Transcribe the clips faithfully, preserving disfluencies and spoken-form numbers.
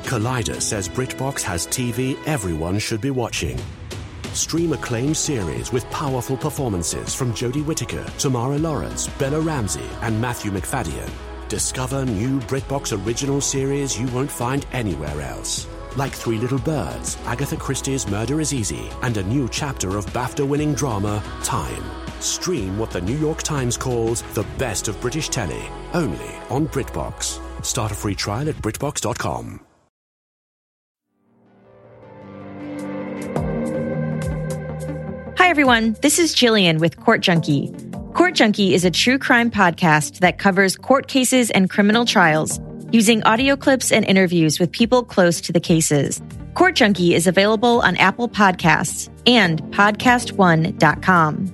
Collider says BritBox has T V everyone should be watching. Stream acclaimed series with powerful performances from Jodie Whittaker, Tamara Lawrence, Bella Ramsey, and Matthew McFadden. Discover new BritBox original series you won't find anywhere else. Like Three Little Birds, Agatha Christie's Murder is Easy, and a new chapter of BAFTA-winning drama, Time. Stream what the New York Times calls the best of British telly, only on BritBox. Start a free trial at BritBox dot com. Hi, everyone. This is Jillian with Court Junkie. Court Junkie is a true crime podcast that covers court cases and criminal trials using audio clips and interviews with people close to the cases. Court Junkie is available on Apple Podcasts and podcast one dot com.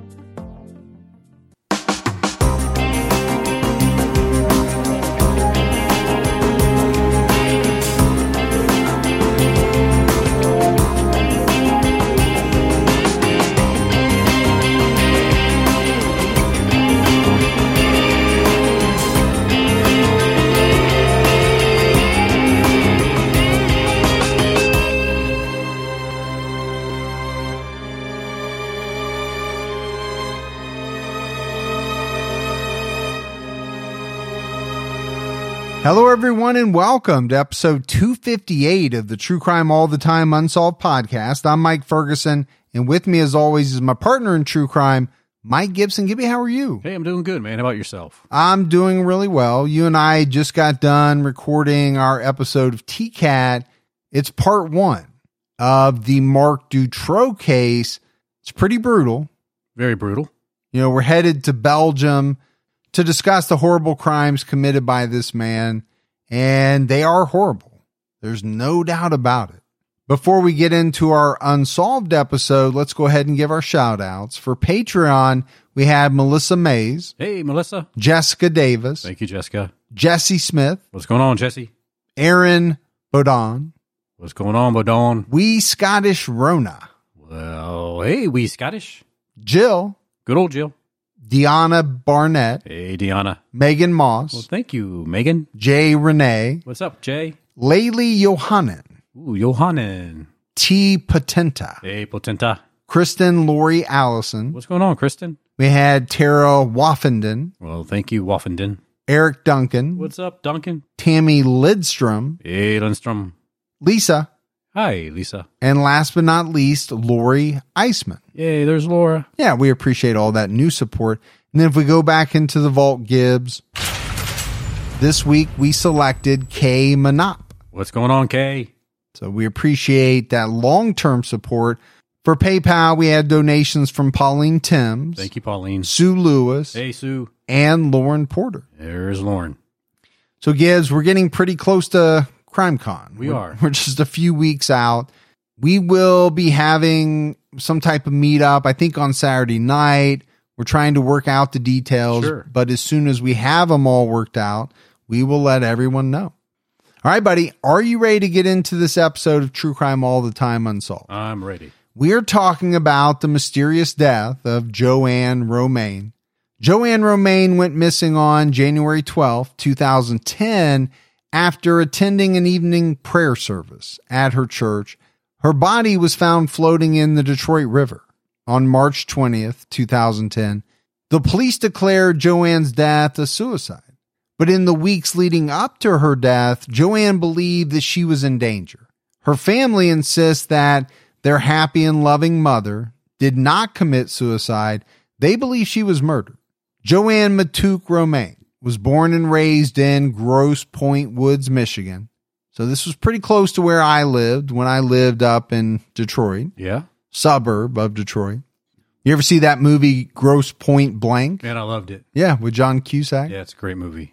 Hello, everyone, and welcome to episode two fifty-eight of the True Crime All the Time Unsolved podcast. I'm Mike Ferguson, and with me, as always, is my partner in true crime, Mike Gibson. Gibby, how are you? Hey, I'm doing good, man. How about yourself? I'm doing really well. You and I just got done recording our episode of T CAT. It's part one of the Marc Dutroux case. It's pretty brutal. Very brutal. You know, we're headed to Belgium to discuss the horrible crimes committed by this man, and they are horrible. There's no doubt about it. Before we get into our Unsolved episode, let's go ahead and give our shout outs. For Patreon, we have Melissa Mays. Hey, Melissa. Jessica Davis. Thank you, Jessica. Jesse Smith. What's going on, Jesse? Aaron Bodon. What's going on, Bodon? We Scottish Rona. Well, hey, we Scottish. Jill. Good old Jill. Deanna Barnett. Hey, Deanna. Megan Moss. Well, thank you, Megan. Jay Renee. What's up, Jay? Laylee Johannen. Ooh, Johannen. T. Potenta. Hey, Potenta. Kristen Lori Allison. What's going on, Kristen? We had Tara Woffenden. Well, thank you, Woffenden. Eric Duncan. What's up, Duncan? Tammy Lidstrom. Hey, Lindstrom. Lisa. Hi, Lisa. And last but not least, Lori Eisman. Yay, there's Laura. Yeah, we appreciate all that new support. And then if we go back into the Vault Gibbs, this week we selected Kay Manop. What's going on, Kay? So we appreciate that long-term support. For PayPal, we had donations from Pauline Timms. Thank you, Pauline. Sue Lewis. Hey, Sue. And Lauren Porter. There's Lauren. So Gibbs, we're getting pretty close to CrimeCon. We we're, are. We're just a few weeks out. We will be having some type of meetup, I think on Saturday night. We're trying to work out the details, sure. But as soon as we have them all worked out, we will let everyone know. All right, buddy, are you ready to get into this episode of True Crime All the Time Unsolved? I'm ready. We're talking about the mysterious death of Joanne Romaine. Joanne Romaine went missing on January twelfth, twenty ten, after attending an evening prayer service at her church. Her body was found floating in the Detroit River on March twentieth, twenty ten. The police declared Joanne's death a suicide. But in the weeks leading up to her death, Joanne believed that she was in danger. Her family insists that their happy and loving mother did not commit suicide. They believe she was murdered. Joanne Matouk Romaine was born and raised in Grosse Pointe Woods, Michigan. So this was pretty close to where I lived when I lived up in Detroit. Yeah. Suburb of Detroit. You ever see that movie Grosse Pointe Blank? Man, I loved it. Yeah, with John Cusack. Yeah, it's a great movie.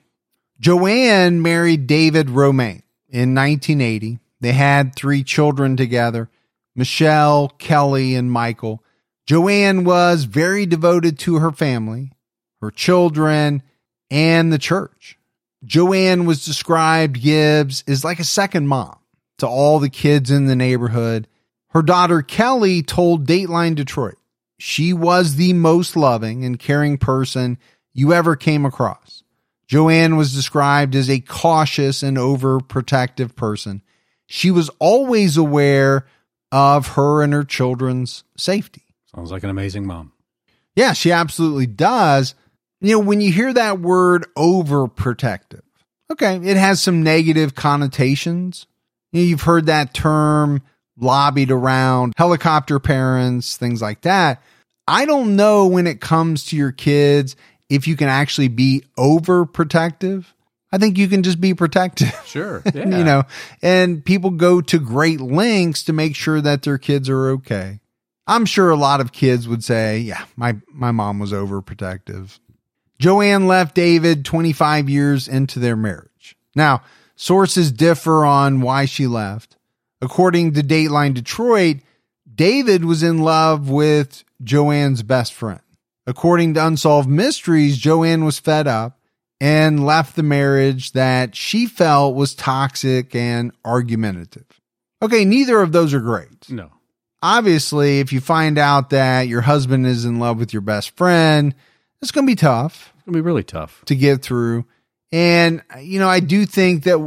Joanne married David Romaine in nineteen eighty. They had three children together, Michelle, Kelly, and Michael. Joanne was very devoted to her family, her children, and the church. Joanne was described, Gibbs, as like a second mom to all the kids in the neighborhood. Her daughter, Kelly, told Dateline Detroit she was the most loving and caring person you ever came across. Joanne was described as a cautious and overprotective person. she was always aware of her and her children's safety. Sounds like an amazing mom. Yeah, she absolutely does. You know, when you hear that word overprotective, okay, it has some negative connotations. You know, you've heard that term lobbied around, helicopter parents, things like that. I don't know when it comes to your kids if you can actually be overprotective. I think you can just be protective. Sure. Yeah. You know, and people go to great lengths to make sure that their kids are okay. I'm sure a lot of kids would say, yeah, my, my mom was overprotective. Joanne left David twenty-five years into their marriage. Now, sources differ on why she left. According to Dateline Detroit, David was in love with Joanne's best friend. According to Unsolved Mysteries, Joanne was fed up and left the marriage that she felt was toxic and argumentative. Okay, neither of those are great. No. Obviously, if you find out that your husband is in love with your best friend, it's going to be tough. It's going to be really tough to get through. And, you know, I do think that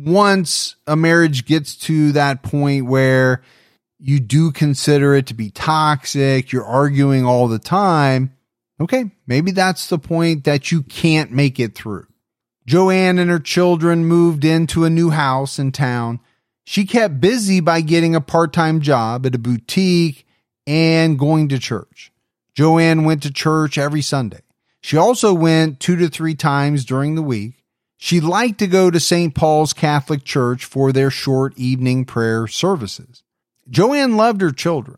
once a marriage gets to that point where you do consider it to be toxic, you're arguing all the time, okay, maybe that's the point that you can't make it through. Joanne and her children moved into a new house in town. She kept busy by getting a part-time job at a boutique and going to church. Joanne went to church every Sunday. She also went two to three times during the week. She liked to go to Saint Paul's Catholic Church for their short evening prayer services. Joanne loved her children,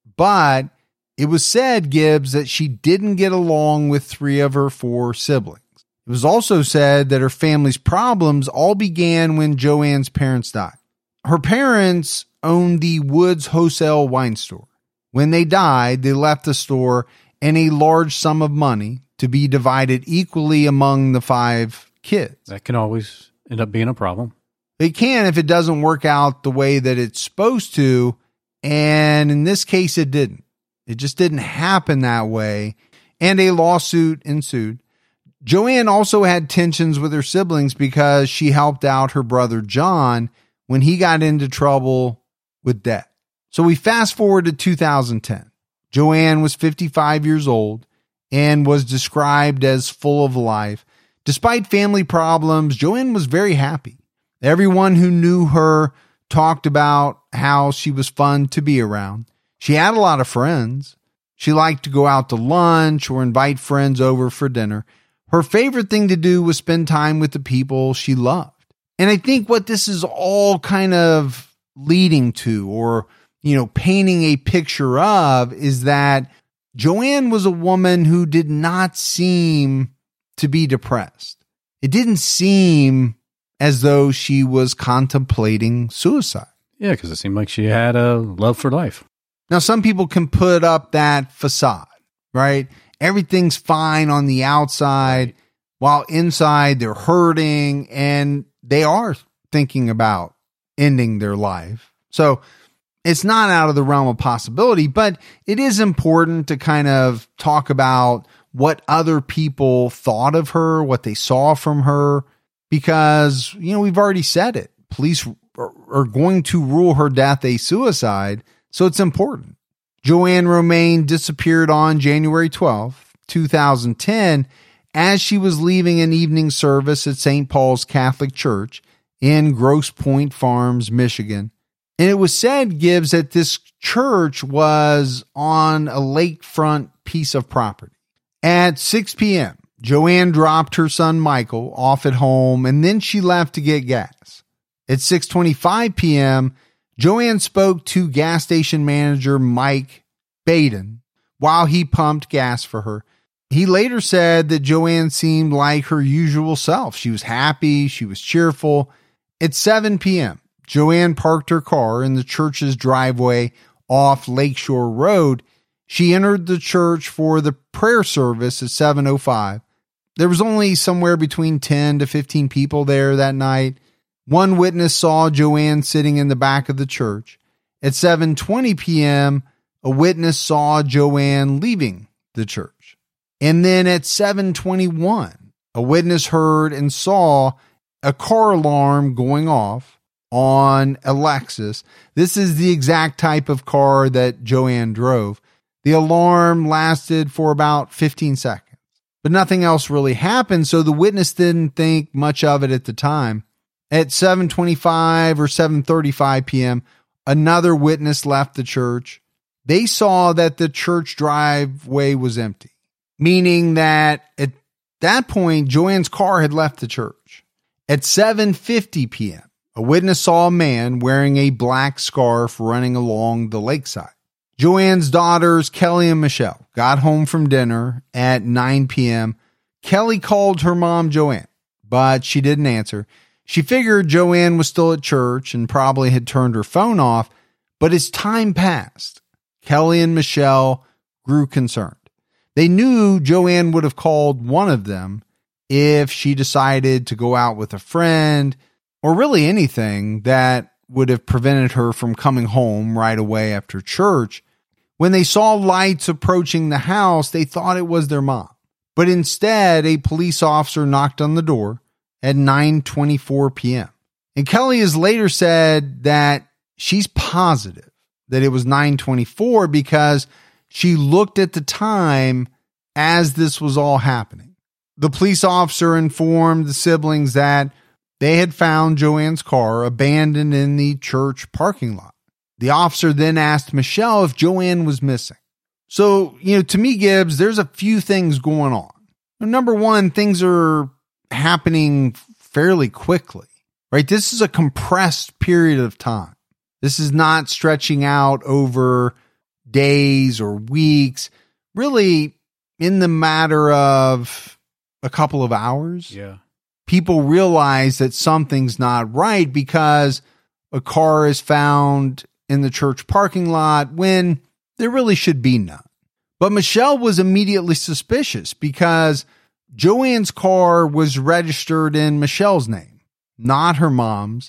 but it was said, Gibbs, that she didn't get along with three of her four siblings. It was also said that her family's problems all began when Joanne's parents died. Her parents owned the Woods Wholesale Wine Store. When they died, they left the store and a large sum of money to be divided equally among the five kids. That can always end up being a problem. It can if it doesn't work out the way that it's supposed to, and in this case, it didn't. It just didn't happen that way, and a lawsuit ensued. Joanne also had tensions with her siblings because she helped out her brother John when he got into trouble with debt. So we fast forward to two thousand ten. Joanne was fifty-five years old and was described as full of life. Despite family problems, Joanne was very happy. Everyone who knew her talked about how she was fun to be around. She had a lot of friends. She liked to go out to lunch or invite friends over for dinner. Her favorite thing to do was spend time with the people she loved. And I think what this is all kind of leading to, or, you know, painting a picture of, is that Joanne was a woman who did not seem to be depressed. It didn't seem as though she was contemplating suicide. Yeah, because it seemed like she had a love for life. Now, some people can put up that facade, right? Everything's fine on the outside, while inside they're hurting and they are thinking about ending their life. So it's not out of the realm of possibility, but it is important to kind of talk about what other people thought of her, what they saw from her, because, you know, we've already said it. Police are going to rule her death a suicide, so it's important. Joanne Romaine disappeared on January twelfth, two thousand ten, as she was leaving an evening service at Saint Paul's Catholic Church in Grosse Pointe Farms, Michigan. And it was said, Gibbs, that this church was on a lakefront piece of property. At six p.m., Joanne dropped her son Michael off at home, and then she left to get gas. At six twenty-five p.m., Joanne spoke to gas station manager Mike Baden while he pumped gas for her. He later said that Joanne seemed like her usual self. She was happy. She was cheerful. At seven p.m., Joanne parked her car in the church's driveway off Lakeshore Road. She entered the church for the prayer service at seven oh five. There was only somewhere between ten to fifteen people there that night. One witness saw Joanne sitting in the back of the church. At seven twenty p.m., a witness saw Joanne leaving the church. And then at seven twenty-one, a witness heard and saw a car alarm going off on a Lexus. This is the exact type of car that Joanne drove. The alarm lasted for about fifteen seconds, but nothing else really happened, so the witness didn't think much of it at the time. At seven twenty-five or seven thirty-five p.m., another witness left the church. They saw that the church driveway was empty, meaning that at that point, Joanne's car had left the church. At seven fifty p.m., a witness saw a man wearing a black scarf running along the lakeside. Joanne's daughters, Kelly and Michelle, got home from dinner at nine p.m. Kelly called her mom, Joanne, but she didn't answer. She figured Joanne was still at church and probably had turned her phone off, but as time passed, Kelly and Michelle grew concerned. They knew Joanne would have called one of them if she decided to go out with a friend or really anything that would have prevented her from coming home right away after church. When they saw lights approaching the house, they thought it was their mom. But instead, a police officer knocked on the door at nine twenty-four p.m. And Kelly has later said that she's positive that it was nine twenty-four because she looked at the time as this was all happening. The police officer informed the siblings that they had found Joanne's car abandoned in the church parking lot. The officer then asked Michelle if Joanne was missing. So, you know, to me, Gibbs, there's a few things going on. Number one, things are happening fairly quickly, right? This is a compressed period of time. This is not stretching out over days or weeks, really in the matter of a couple of hours. Yeah. People realize that something's not right because a car is found in the church parking lot when there really should be none. But Michelle was immediately suspicious because Joanne's car was registered in Michelle's name, not her mom's.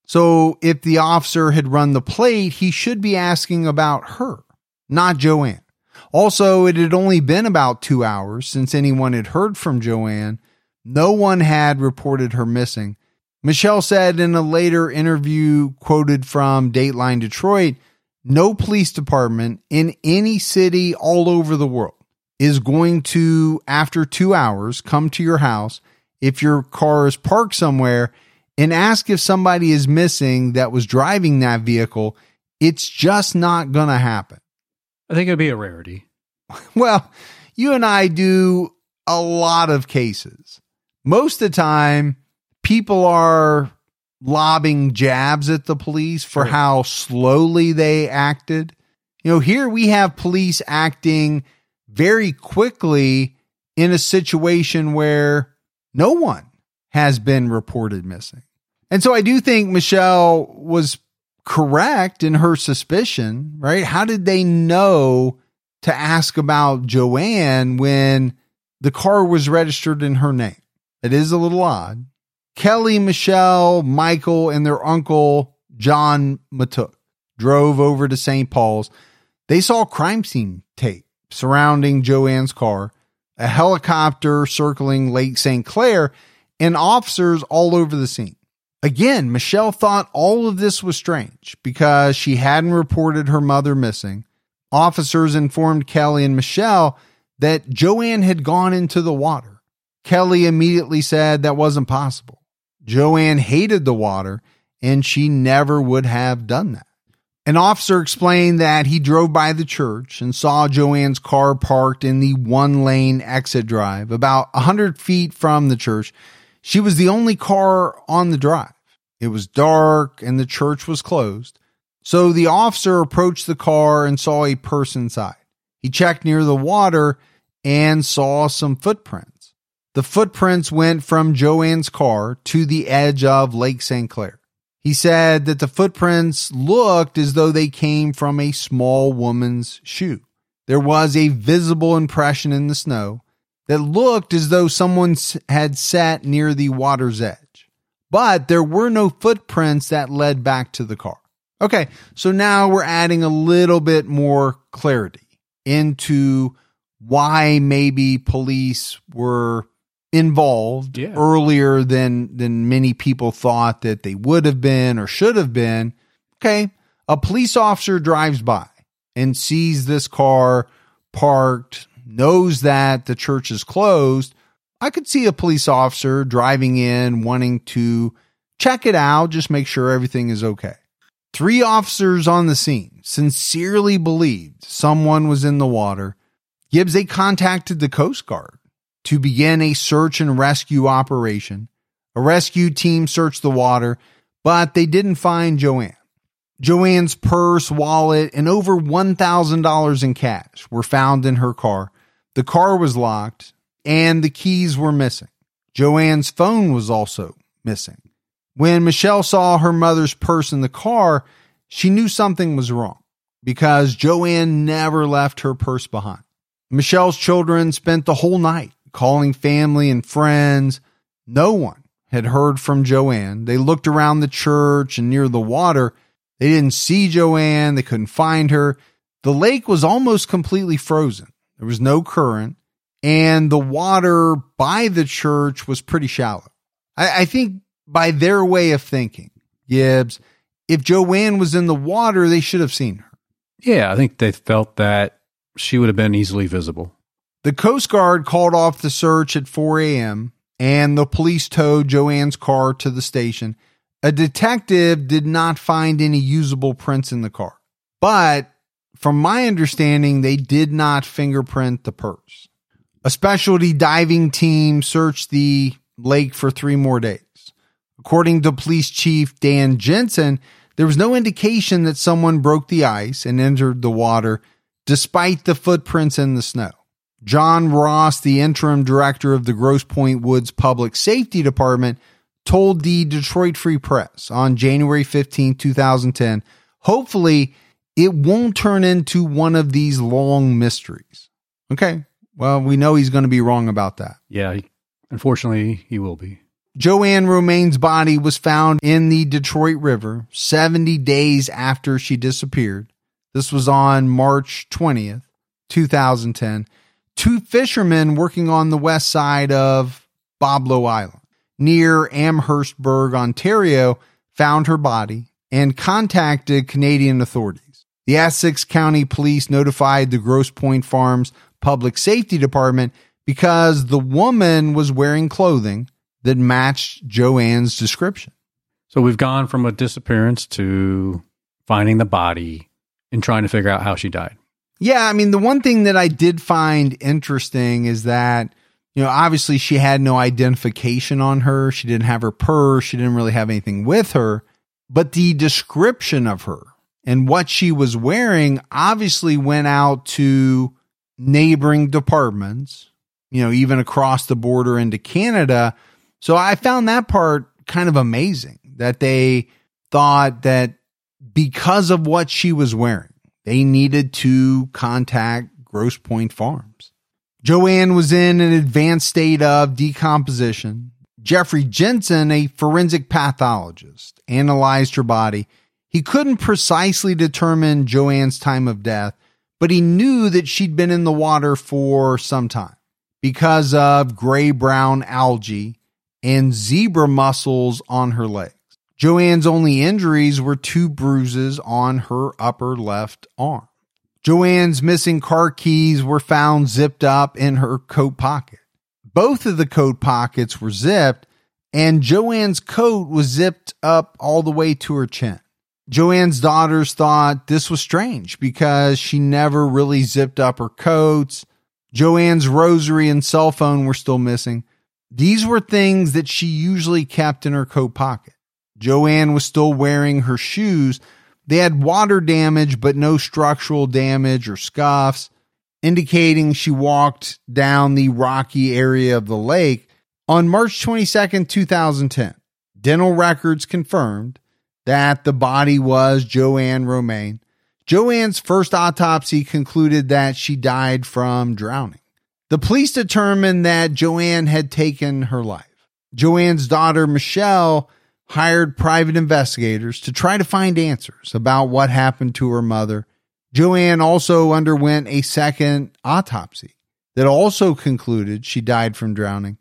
So if the officer had run the plate, he should be asking about her, not Joanne. Also, it had only been about two hours since anyone had heard from Joanne. No one had reported her missing. Michelle said in a later interview quoted from Dateline Detroit, no police department in any city all over the world is going to, after two hours, come to your house if your car is parked somewhere and ask if somebody is missing that was driving that vehicle. It's just not going to happen. I think it'd be a rarity. Well, you and I do a lot of cases. Most of the time, people are lobbing jabs at the police for Sure. how slowly they acted. You know, here we have police acting very quickly in a situation where no one has been reported missing. And so I do think Michelle was correct in her suspicion, right? How did they know to ask about Joanne when the car was registered in her name? It is a little odd. Kelly, Michelle, Michael, and their uncle, John Matuk, drove over to Saint Paul's. They saw crime scene tape surrounding Joanne's car, a helicopter circling Lake Saint Clair, and officers all over the scene. Again, Michelle thought all of this was strange because she hadn't reported her mother missing. Officers informed Kelly and Michelle that Joanne had gone into the water. Kelly immediately said that wasn't possible. Joanne hated the water and she never would have done that. An officer explained that he drove by the church and saw Joanne's car parked in the one-lane exit drive about one hundred feet from the church. She was the only car on the drive. It was dark and the church was closed. So the officer approached the car and saw a person inside. He checked near the water and saw some footprints. The footprints went from Joanne's car to the edge of Lake Saint Clair. He said that the footprints looked as though they came from a small woman's shoe. There was a visible impression in the snow that looked as though someone had sat near the water's edge. But there were no footprints that led back to the car. Okay, so now we're adding a little bit more clarity into why maybe police were involved Yeah. earlier than than many people thought that they would have been or should have been. Okay, a police officer drives by and sees this car parked, knows that the church is closed. I could see a police officer driving in wanting to check it out, just make sure everything is okay. Three officers on the scene sincerely believed someone was in the water. Gibbs, they contacted the Coast Guard to begin a search and rescue operation. A rescue team searched the water, but they didn't find Joanne. Joanne's purse, wallet, and over one thousand dollars in cash were found in her car. The car was locked, and the keys were missing. Joanne's phone was also missing. When Michelle saw her mother's purse in the car, she knew something was wrong because Joanne never left her purse behind. Michelle's children spent the whole night calling family and friends. No one had heard from Joanne. They looked around the church and near the water. They didn't see Joanne. They couldn't find her. The lake was almost completely frozen. There was no current, and the water by the church was pretty shallow. I, I think by their way of thinking, Gibbs, if Joanne was in the water, they should have seen her. Yeah, I think they felt that she would have been easily visible. The Coast Guard called off the search at four a.m., and the police towed Joanne's car to the station. A detective did not find any usable prints in the car, but from my understanding, they did not fingerprint the purse. A specialty diving team searched the lake for three more days. According to Police Chief Dan Jensen, there was no indication that someone broke the ice and entered the water despite the footprints in the snow. John Ross, the interim director of the Grosse Pointe Woods Public Safety Department, told the Detroit Free Press on January fifteenth, twenty ten, hopefully it won't turn into one of these long mysteries. Okay, well, we know he's going to be wrong about that. Yeah, he, unfortunately, he will be. Joanne Romaine's body was found in the Detroit River seventy days after she disappeared. This was on March twentieth, twenty ten. Two fishermen working on the west side of Boblo Island near Amherstburg, Ontario, found her body and contacted Canadian authorities. The Essex County Police notified the Grosse Pointe Farms Public Safety Department because the woman was wearing clothing that matched Joanne's description. So we've gone from a disappearance to finding the body and trying to figure out how she died. Yeah, I mean, the one thing that I did find interesting is that, you know, obviously she had no identification on her. She didn't have her purse. She didn't really have anything with her. But the description of her and what she was wearing obviously went out to neighboring departments, you know, even across the border into Canada. So I found that part kind of amazing that they thought that because of what she was wearing, they needed to contact Grosse Pointe Farms. Joanne was in an advanced state of decomposition. Jeffrey Jensen, a forensic pathologist, analyzed her body. He couldn't precisely determine Joanne's time of death, but he knew that she'd been in the water for some time because of gray-brown algae and zebra mussels on her legs. Joanne's only injuries were two bruises on her upper left arm. Joanne's missing car keys were found zipped up in her coat pocket. Both of the coat pockets were zipped, and Joanne's coat was zipped up all the way to her chin. Joanne's daughters thought this was strange because she never really zipped up her coats. Joanne's rosary and cell phone were still missing. These were things that she usually kept in her coat pocket. Joanne was still wearing her shoes. They had water damage, but no structural damage or scuffs, indicating she walked down the rocky area of the lake. On March twenty-second, twenty ten, dental records confirmed that the body was Joanne Romaine. Joanne's first autopsy concluded that she died from drowning. The police determined that Joanne had taken her life. Joanne's daughter, Michelle, hired private investigators to try to find answers about what happened to her mother. Joanne also underwent a second autopsy that also concluded she died from drowning.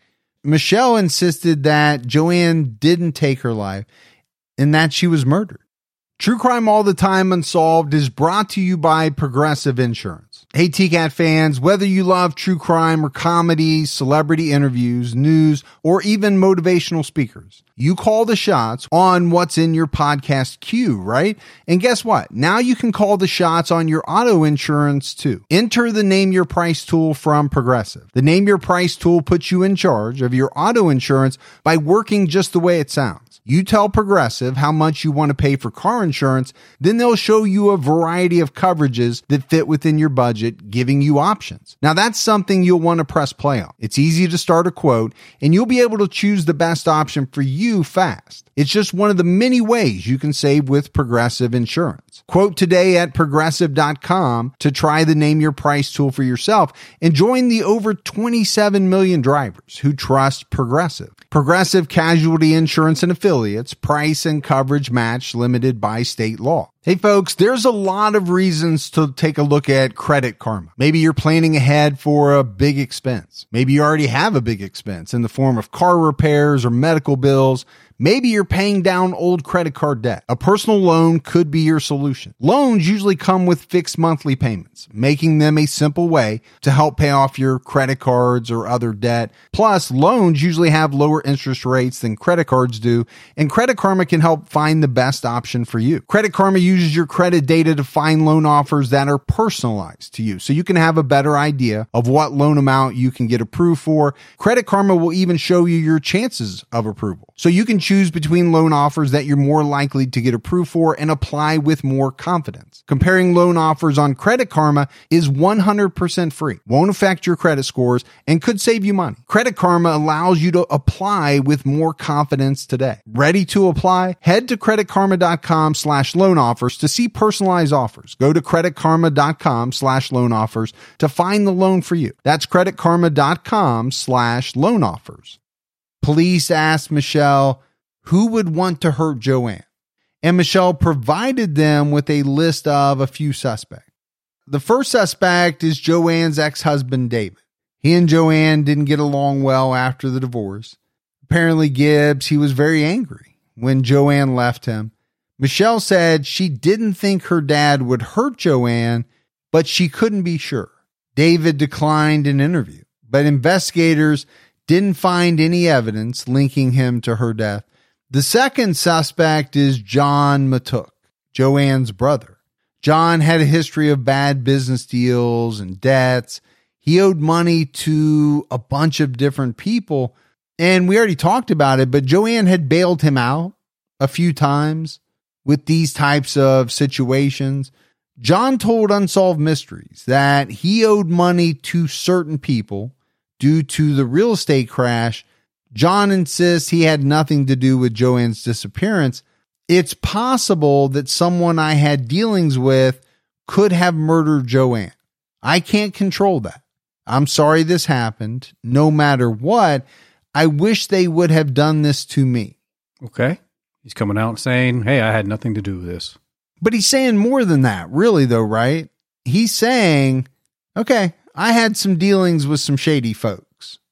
Michelle insisted that Joanne didn't take her life and that she was murdered. True Crime All the Time Unsolved is brought to you by Progressive Insurance. Hey, T CAT fans, whether you love true crime or comedy, celebrity interviews, news, or even motivational speakers, you call the shots on what's in your podcast queue, right? And guess what? Now you can call the shots on your auto insurance too. Enter the Name Your Price tool from Progressive. The Name Your Price tool puts you in charge of your auto insurance by working just the way it sounds. You tell Progressive how much you want to pay for car insurance, then they'll show you a variety of coverages that fit within your budget, giving you options. Now that's something you'll want to press play on. It's easy to start a quote, and you'll be able to choose the best option for you fast. It's just one of the many ways you can save with Progressive Insurance. Quote today at progressive dot com to try the Name Your Price tool for yourself and join the over twenty-seven million drivers who trust Progressive. Progressive Casualty Insurance and Affiliates, price and coverage match limited by state law. Hey folks, there's a lot of reasons to take a look at Credit Karma. Maybe you're planning ahead for a big expense. Maybe you already have a big expense in the form of car repairs or medical bills. Maybe you're paying down old credit card debt. A personal loan could be your solution. Loans usually come with fixed monthly payments, making them a simple way to help pay off your credit cards or other debt. Plus, loans usually have lower interest rates than credit cards do, and Credit Karma can help find the best option for you. Credit Karma uses your credit data to find loan offers that are personalized to you, so you can have a better idea of what loan amount you can get approved for. Credit Karma will even show you your chances of approval, so you can choose between loan offers that you're more likely to get approved for and apply with more confidence. Comparing loan offers on Credit Karma is one hundred percent free, won't affect your credit scores, and could save you money. Credit Karma allows you to apply with more confidence today. Ready to apply? Head to creditkarma.com slash loan offers to see personalized offers. Go to creditkarma.com slash loan offers to find the loan for you. That's creditkarma.com slash loan offers. Police asked Michelle who would want to hurt Joanne, and Michelle provided them with a list of a few suspects. The first suspect is Joanne's ex-husband, David. He and Joanne didn't get along well after the divorce. Apparently, Gibbs, he was very angry when Joanne left him. Michelle said she didn't think her dad would hurt Joanne, but she couldn't be sure. David declined an interview, but investigators didn't find any evidence linking him to her death. The second suspect is John Matuk, Joanne's brother. John had a history of bad business deals and debts. He owed money to a bunch of different people, and we already talked about it, but Joanne had bailed him out a few times with these types of situations. John told Unsolved Mysteries that he owed money to certain people due to the real estate crash. John insists he had nothing to do with Joanne's disappearance. It's possible that someone I had dealings with could have murdered Joanne. I can't control that. I'm sorry this happened. No matter what, I wish they would have done this to me. Okay. He's coming out saying, hey, I had nothing to do with this. But he's saying more than that, really, though, right? He's saying, okay, I had some dealings with some shady folks.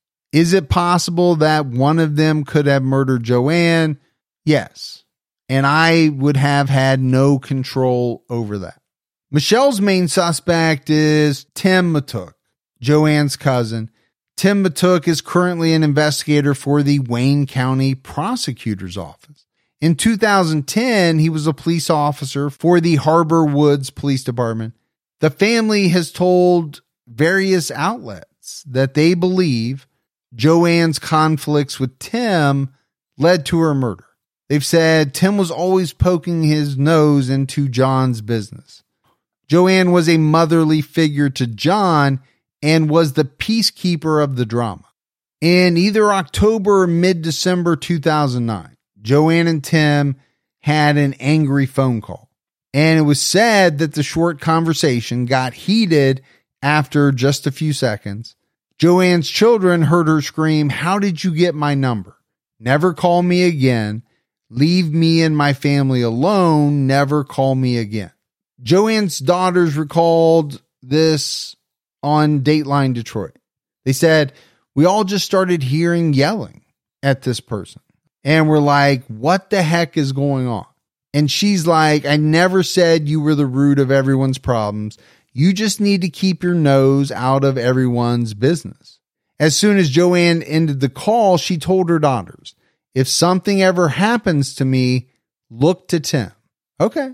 Is it possible that one of them could have murdered Joanne? Yes. And I would have had no control over that. Michelle's main suspect is Tim Matuk, Joanne's cousin. Tim Matuk is currently an investigator for the Wayne County Prosecutor's Office. In two thousand ten, he was a police officer for the Harbor Woods Police Department. The family has told various outlets that they believe Joanne's conflicts with Tim led to her murder. They've said Tim was always poking his nose into John's business. Joanne was a motherly figure to John and was the peacekeeper of the drama. In either October or mid-December two thousand nine, Joanne and Tim had an angry phone call, and it was said that the short conversation got heated after just a few seconds. Joanne's children heard her scream, "How did you get my number? Never call me again. Leave me and my family alone. Never call me again." Joanne's daughters recalled this on Dateline Detroit. They said, we all just started hearing yelling at this person. And we're like, what the heck is going on? And she's like, I never said you were the root of everyone's problems. You just need to keep your nose out of everyone's business. As soon as Joanne ended the call, she told her daughters, if something ever happens to me, look to Tim. Okay.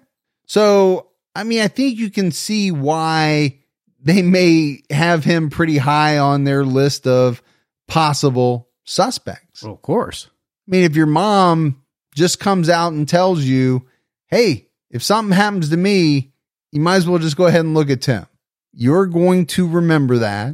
So, I mean, I think you can see why they may have him pretty high on their list of possible suspects. Well, of course. I mean, if your mom just comes out and tells you, hey, if something happens to me, you might as well just go ahead and look at Tim. You're going to remember that,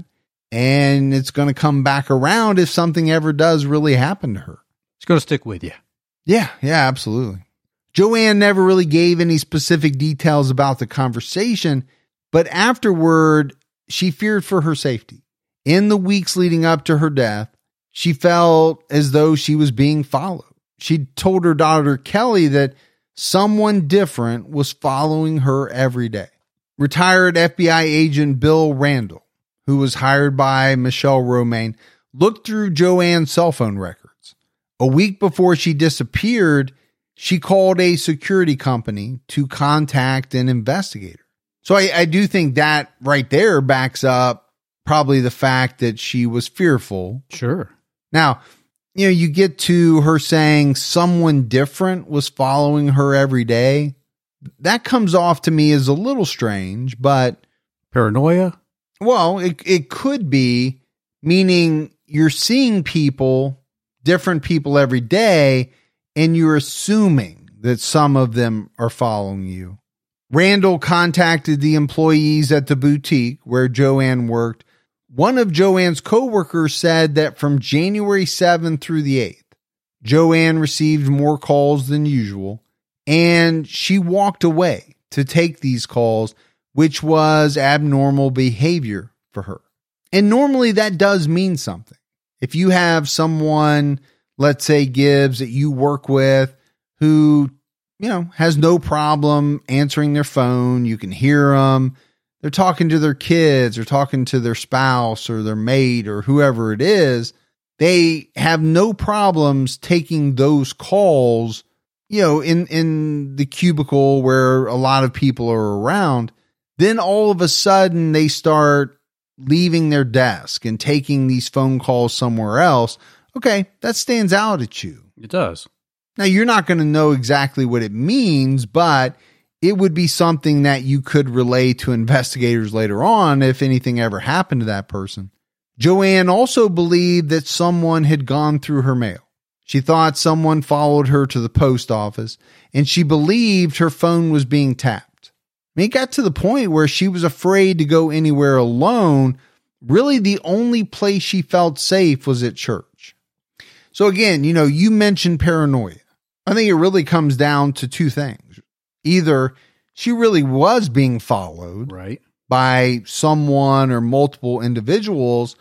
and it's going to come back around if something ever does really happen to her. It's going to stick with you. Yeah, yeah, absolutely. Joanne never really gave any specific details about the conversation, but afterward, she feared for her safety. In the weeks leading up to her death, she felt as though she was being followed. She told her daughter Kelly that someone different was following her every day. Retired F B I agent Bill Randall, who was hired by Michelle Romaine, looked through Joanne's cell phone records. A week before she disappeared, she called a security company to contact an investigator. So I, I do think that right there backs up probably the fact that she was fearful. Sure. Now, you know, you get to her saying someone different was following her every day. That comes off to me as a little strange, but paranoia? Well, it it could be, meaning you're seeing people, different people every day, and you're assuming that some of them are following you. Randall contacted the employees at the boutique where Joanne worked. One of Joanne's coworkers said that from January seventh through the eighth, Joanne received more calls than usual, and she walked away to take these calls, which was abnormal behavior for her. And normally that does mean something. If you have someone, let's say Gibbs, that you work with who, you know, has no problem answering their phone, you can hear them, they're talking to their kids or talking to their spouse or their mate or whoever it is, they have no problems taking those calls, you know, in, in the cubicle where a lot of people are around. Then all of a sudden they start leaving their desk and taking these phone calls somewhere else. Okay, that stands out at you. It does. Now, you're not going to know exactly what it means, but it would be something that you could relay to investigators later on if anything ever happened to that person. Joanne also believed that someone had gone through her mail. She thought someone followed her to the post office, and she believed her phone was being tapped. I mean, it got to the point where she was afraid to go anywhere alone. Really, the only place she felt safe was at church. So again, you know, you mentioned paranoia. I think it really comes down to two things. Either she really was being followed right. by someone or multiple individuals,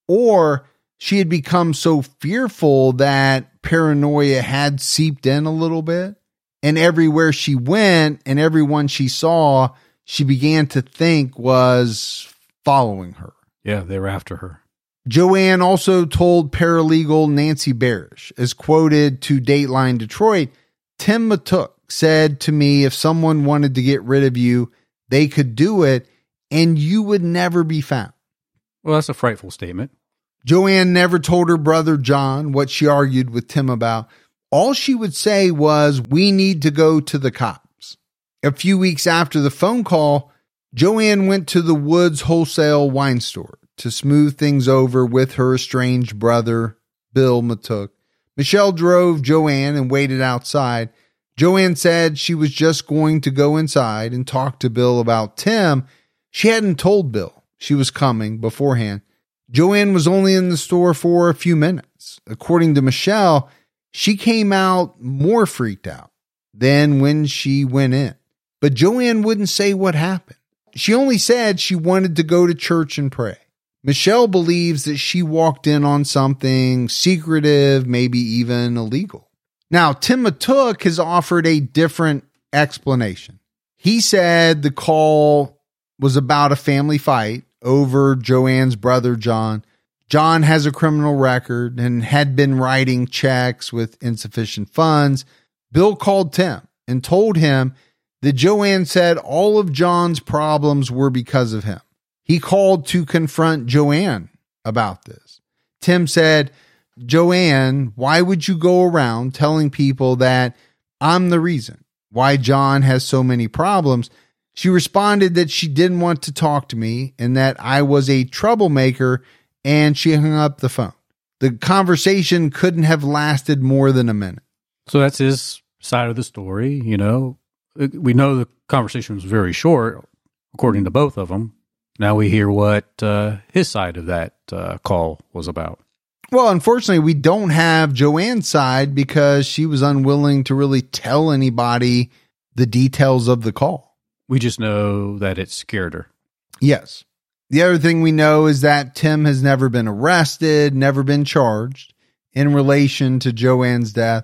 or she had become so fearful that paranoia had seeped in a little bit. And everywhere she went and everyone she saw, she began to think was following her. Yeah, they were after her. Joanne also told paralegal Nancy Barish, as quoted to Dateline Detroit, Tim Matuk said to me, if someone wanted to get rid of you, they could do it and you would never be found. Well, that's a frightful statement. Joanne never told her brother John what she argued with Tim about. All she would say was, we need to go to the cops. A few weeks after the phone call, Joanne went to the Woods Wholesale Wine Store to smooth things over with her estranged brother, Bill Matuk. Michelle drove Joanne and waited outside. Joanne said she was just going to go inside and talk to Bill about Tim. She hadn't told Bill she was coming beforehand. Joanne was only in the store for a few minutes. According to Michelle, she came out more freaked out than when she went in. But Joanne wouldn't say what happened. She only said she wanted to go to church and pray. Michelle believes that she walked in on something secretive, maybe even illegal. Now, Tim Matuk has offered a different explanation. He said the call was about a family fight over Joanne's brother, John. John has a criminal record and had been writing checks with insufficient funds. Bill called Tim and told him that Joanne said all of John's problems were because of him. He called to confront Joanne about this. Tim said, "Joanne, why would you go around telling people that I'm the reason why John has so many problems?" She responded that she didn't want to talk to me and that I was a troublemaker, and she hung up the phone. The conversation couldn't have lasted more than a minute. So that's his side of the story. You know, we know the conversation was very short, according to both of them. Now we hear what uh, his side of that uh, call was about. Well, unfortunately, we don't have Joanne's side because she was unwilling to really tell anybody the details of the call. We just know that it scared her. Yes. The other thing we know is that Tim has never been arrested, never been charged in relation to Joanne's death.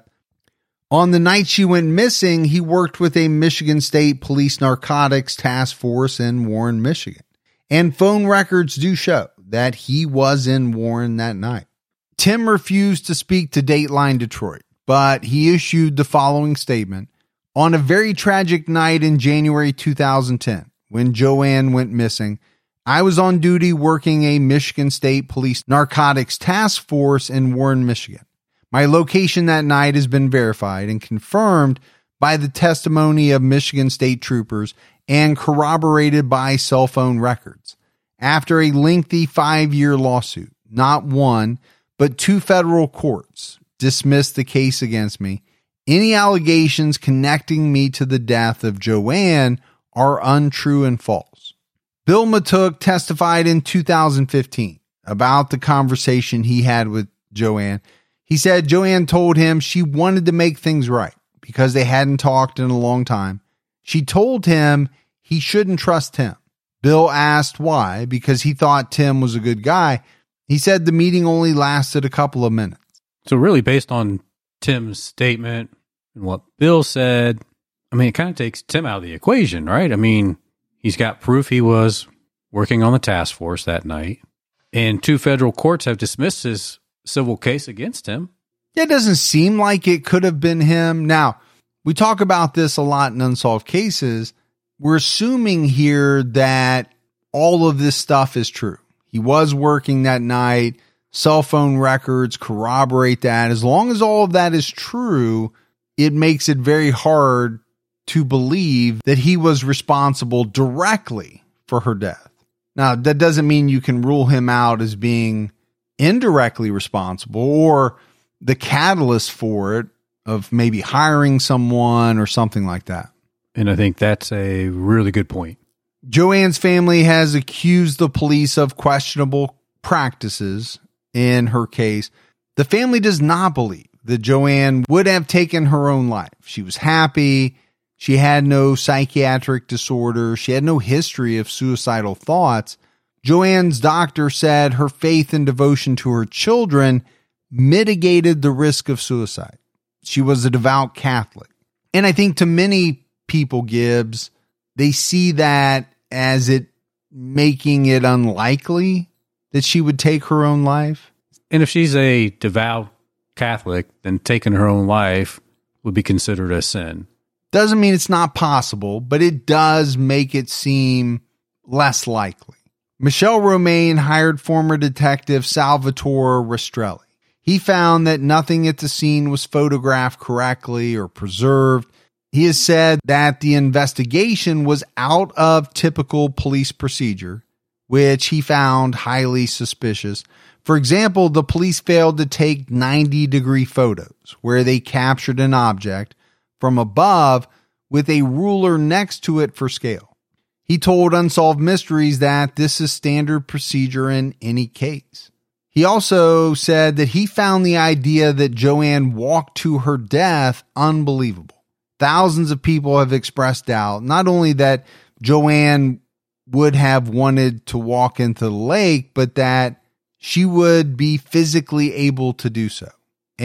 On the night she went missing, he worked with a Michigan State Police Narcotics Task Force in Warren, Michigan. And phone records do show that he was in Warren that night. Tim refused to speak to Dateline Detroit, but he issued the following statement. On a very tragic night in January two thousand ten, when Joanne went missing, I was on duty working a Michigan State Police Narcotics Task Force in Warren, Michigan. My location that night has been verified and confirmed by the testimony of Michigan State troopers and corroborated by cell phone records. After a lengthy five-year lawsuit, not one, but two federal courts dismissed the case against me. Any allegations connecting me to the death of Joanne are untrue and false. Bill Matook testified in two thousand fifteen about the conversation he had with Joanne. He said Joanne told him she wanted to make things right because they hadn't talked in a long time. She told him he shouldn't trust Tim. Bill asked why, because he thought Tim was a good guy. He said the meeting only lasted a couple of minutes. So really based on Tim's statement and what Bill said, I mean, it kind of takes Tim out of the equation, right? I mean, he's got proof he was working on the task force that night, and two federal courts have dismissed his civil case against him. It doesn't seem like it could have been him. Now, we talk about this a lot in unsolved cases. We're assuming here that all of this stuff is true. He was working that night. Cell phone records corroborate that. As long as all of that is true, it makes it very hard to believe that he was responsible directly for her death. Now, that doesn't mean you can rule him out as being indirectly responsible or the catalyst for it of maybe hiring someone or something like that. And I think that's a really good point. Joanne's family has accused the police of questionable practices in her case. The family does not believe that Joanne would have taken her own life. She was happy. She had no psychiatric disorder. She had no history of suicidal thoughts. Joanne's doctor said her faith and devotion to her children mitigated the risk of suicide. She was a devout Catholic. And I think to many people, Gibbs, they see that as it making it unlikely that she would take her own life. And if she's a devout Catholic, then taking her own life would be considered a sin. Doesn't mean it's not possible, but it does make it seem less likely. Michelle Romaine hired former detective Salvatore Rastrelli. He found that nothing at the scene was photographed correctly or preserved. He has said that the investigation was out of typical police procedure, which he found highly suspicious. For example, the police failed to take ninety degree photos where they captured an object from above with a ruler next to it for scale. He told Unsolved Mysteries that this is standard procedure in any case. He also said that he found the idea that Joanne walked to her death unbelievable. Thousands of people have expressed doubt, not only that Joanne would have wanted to walk into the lake, but that she would be physically able to do so.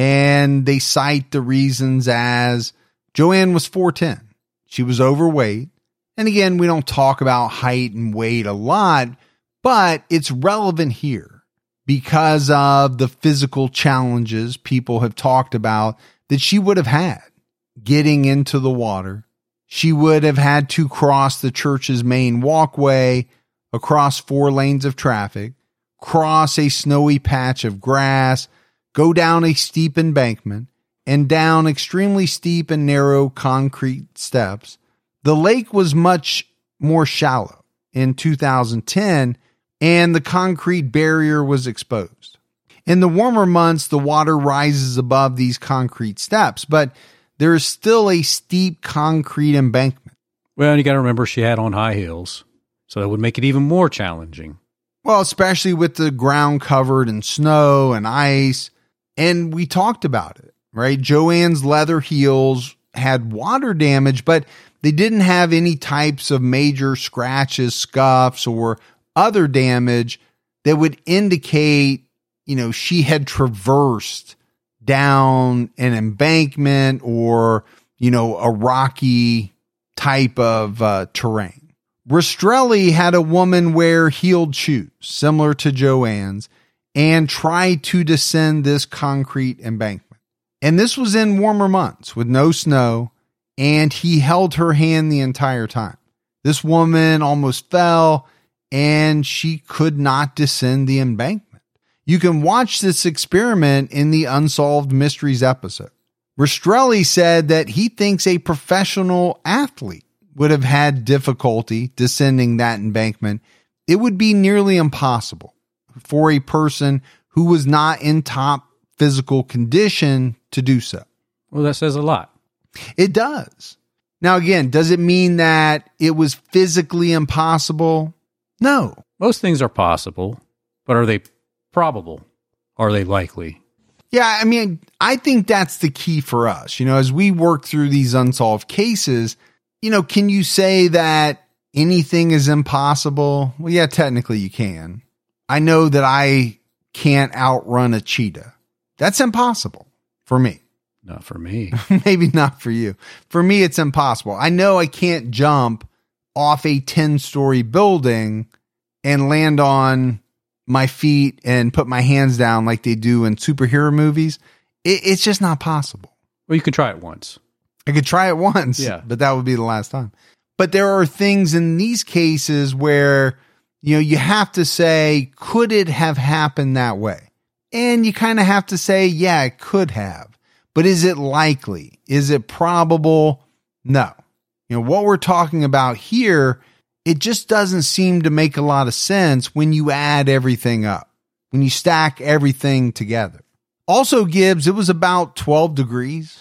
And they cite the reasons as Joanne was four ten. She was overweight. And again, we don't talk about height and weight a lot, but it's relevant here because of the physical challenges people have talked about that she would have had getting into the water. She would have had to cross the church's main walkway, across four lanes of traffic, cross a snowy patch of grass, go down a steep embankment, and down extremely steep and narrow concrete steps. The lake was much more shallow in two thousand ten, and the concrete barrier was exposed. In the warmer months, the water rises above these concrete steps, but there is still a steep concrete embankment. Well, you got to remember she had on high heels, so that would make it even more challenging. Well, especially with the ground covered in snow and ice. And we talked about it, right? Joanne's leather heels had water damage, but they didn't have any types of major scratches, scuffs, or other damage that would indicate, you know, she had traversed down an embankment or, you know, a rocky type of uh, terrain. Rastrelli had a woman wear heeled shoes, similar to Joanne's, and try to descend this concrete embankment. And this was in warmer months with no snow, and he held her hand the entire time. This woman almost fell, and she could not descend the embankment. You can watch this experiment in the Unsolved Mysteries episode. Rastrelli said that he thinks a professional athlete would have had difficulty descending that embankment. It would be nearly impossible for a person who was not in top physical condition to do so. Well, that says a lot. It does. Now, again, does it mean that it was physically impossible? No. Most things are possible, but are they probable? Are they likely? Yeah, I mean, I think that's the key for us. You know, as we work through these unsolved cases, you know, can you say that anything is impossible? Well, yeah, technically you can. I know that I can't outrun a cheetah. That's impossible for me. Not for me. Maybe not for you. For me, it's impossible. I know I can't jump off a ten-story building and land on my feet and put my hands down like they do in superhero movies. It, it's just not possible. Well, you can try it once. I could try it once, yeah, but that would be the last time. But there are things in these cases where, you know, you have to say, could it have happened that way? And you kind of have to say, yeah, it could have. But is it likely? Is it probable? No. You know, what we're talking about here, it just doesn't seem to make a lot of sense when you add everything up, when you stack everything together. Also, Gibbs, it was about twelve degrees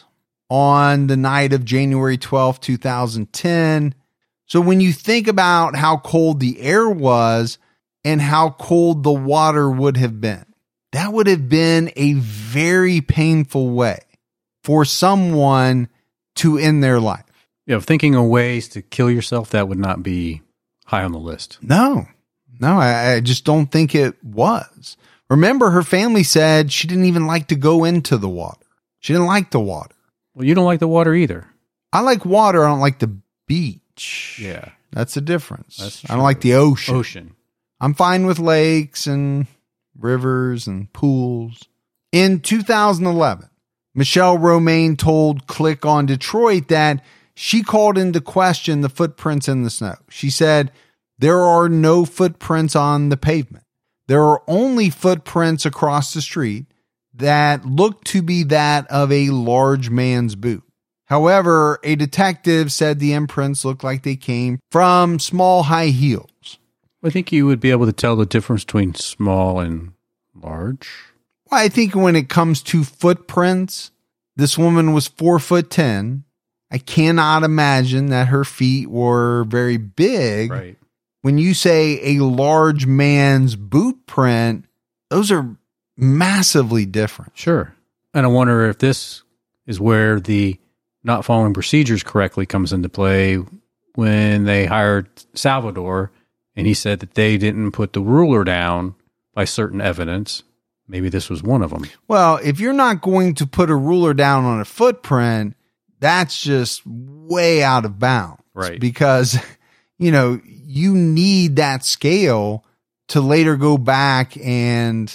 on the night of January twelfth, two thousand ten. So when you think about how cold the air was and how cold the water would have been, that would have been a very painful way for someone to end their life. Yeah, thinking of ways to kill yourself, that would not be high on the list. No, no, I, I just don't think it was. Remember, her family said she didn't even like to go into the water. She didn't like the water. Well, you don't like the water either. I like water. I don't like the beach. Yeah. That's the difference. That's I don't like the ocean. Ocean. I'm fine with lakes and rivers and pools. In two thousand eleven, Michelle Romaine told Click on Detroit that she called into question the footprints in the snow. She said, there are no footprints on the pavement. There are only footprints across the street that look to be that of a large man's boot. However, a detective said the imprints looked like they came from small high heels. I think you would be able to tell the difference between small and large. Well, I think when it comes to footprints, this woman was four foot ten. I cannot imagine that her feet were very big. Right. When you say a large man's boot print, those are massively different. Sure. And I wonder if this is where the not following procedures correctly comes into play when they hired Salvador and he said that they didn't put the ruler down by certain evidence. Maybe this was one of them. Well, if you're not going to put a ruler down on a footprint, that's just way out of bounds. Right. Because, you know, you need that scale to later go back and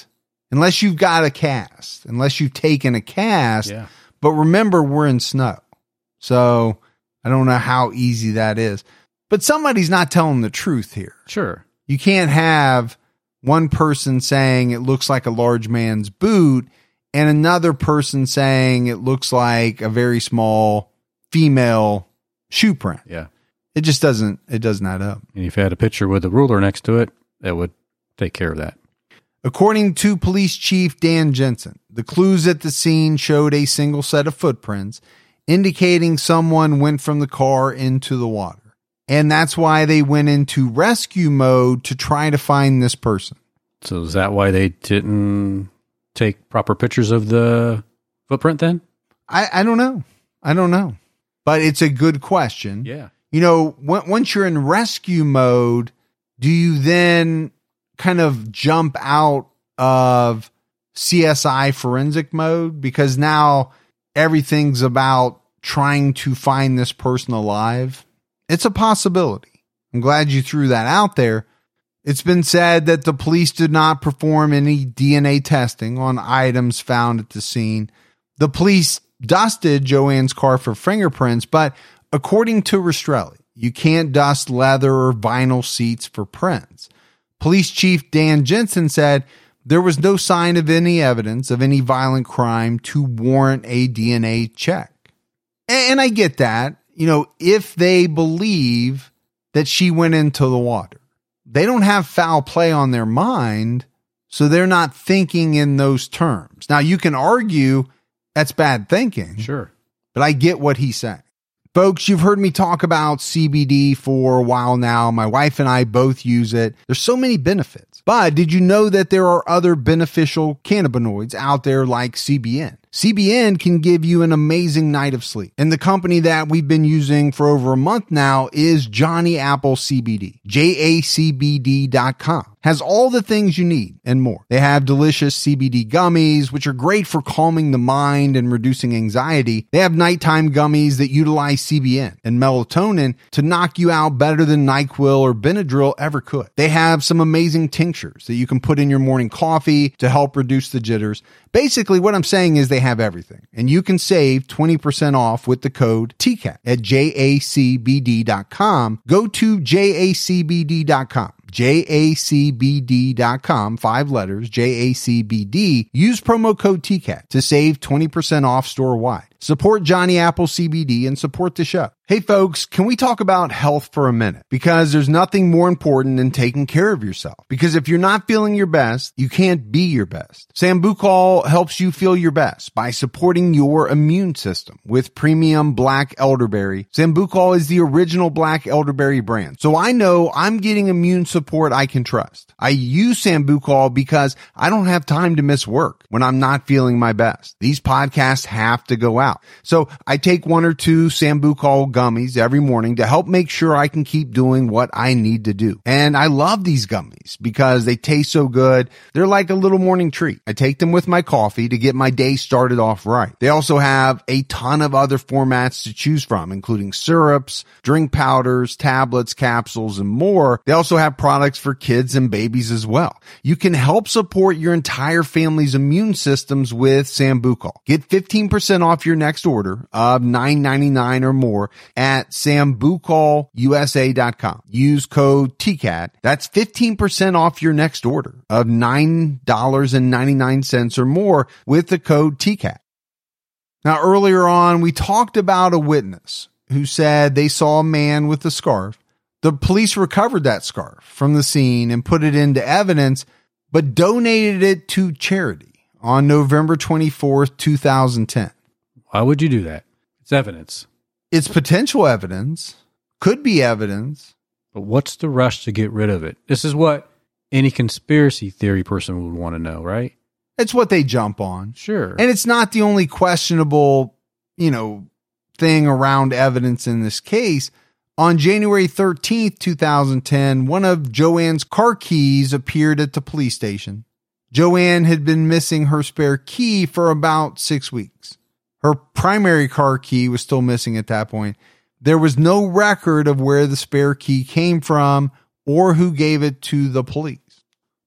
unless you've got a cast, unless you've taken a cast. Yeah. But remember, we're in snow. So I don't know how easy that is. But somebody's not telling the truth here. Sure. You can't have one person saying it looks like a large man's boot and another person saying it looks like a very small female shoe print. Yeah. It just doesn't, it doesn't add up. And if you had a picture with a ruler next to it, that would take care of that. According to Police Chief Dan Jensen, the clues at the scene showed a single set of footprints indicating someone went from the car into the water. And that's why they went into rescue mode to try to find this person. So is that why they didn't take proper pictures of the footprint then? I, I don't know. I don't know. But it's a good question. Yeah. You know, w- once you're in rescue mode, do you then kind of jump out of C S I forensic mode? Because now everything's about trying to find this person alive. It's a possibility. I'm glad you threw that out there. It's been said that the police did not perform any D N A testing on items found at the scene. The police dusted Joanne's car for fingerprints, but according to Rastrelli, you can't dust leather or vinyl seats for prints. Police Chief Dan Jensen said there was no sign of any evidence of any violent crime to warrant a D N A check. And I get that. You know, if they believe that she went into the water, they don't have foul play on their mind, so they're not thinking in those terms. Now, you can argue that's bad thinking. Sure. But I get what he's saying. Folks, you've heard me talk about C B D for a while now. My wife and I both use it. There's so many benefits. But did you know that there are other beneficial cannabinoids out there like C B N? C B N can give you an amazing night of sleep. And the company that we've been using for over a month now is Johnny Apple C B D. J A C B D dot com has all the things you need and more. They have delicious C B D gummies, which are great for calming the mind and reducing anxiety. They have nighttime gummies that utilize C B N and melatonin to knock you out better than NyQuil or Benadryl ever could. They have some amazing tinctures that you can put in your morning coffee to help reduce the jitters. Basically, what I'm saying is they have everything, and you can save twenty percent off with the code T C A T at J A C B D dot com. Go to J A C B D dot com. J A C B D dot com, five letters, J A C B D. Use promo code T C A T to save twenty percent off store-wide. Support Johnny Apple C B D and support the show. Hey folks, can we talk about health for a minute? Because there's nothing more important than taking care of yourself. Because if you're not feeling your best, you can't be your best. Sambucol helps you feel your best by supporting your immune system with premium black elderberry. Sambucol is the original black elderberry brand. So I know I'm getting immune support I can trust. I use Sambucol because I don't have time to miss work when I'm not feeling my best. These podcasts have to go out. So I take one or two Sambucol gummies every morning to help make sure I can keep doing what I need to do. And I love these gummies because they taste so good. They're like a little morning treat. I take them with my coffee to get my day started off right. They also have a ton of other formats to choose from, including syrups, drink powders, tablets, capsules, and more. They also have products for kids and babies as well. You can help support your entire family's immune systems with Sambucol. Get fifteen percent off your next order of nine ninety-nine or more at Sambucol U S A dot com. Use code T C A T. That's fifteen percent off your next order of nine ninety-nine or more with the code T C A T. Now, earlier on, we talked about a witness who said they saw a man with a scarf. The police recovered that scarf from the scene and put it into evidence, but donated it to charity on November twenty-fourth, twenty ten. Why would you do that? It's evidence. It's potential evidence, could be evidence. But what's the rush to get rid of it? This is what any conspiracy theory person would want to know, right? It's what they jump on. Sure. And it's not the only questionable, you know, thing around evidence in this case. On January thirteenth, twenty ten, one of Joanne's car keys appeared at the police station. Joanne had been missing her spare key for about six weeks. Her primary car key was still missing at that point. There was no record of where the spare key came from or who gave it to the police.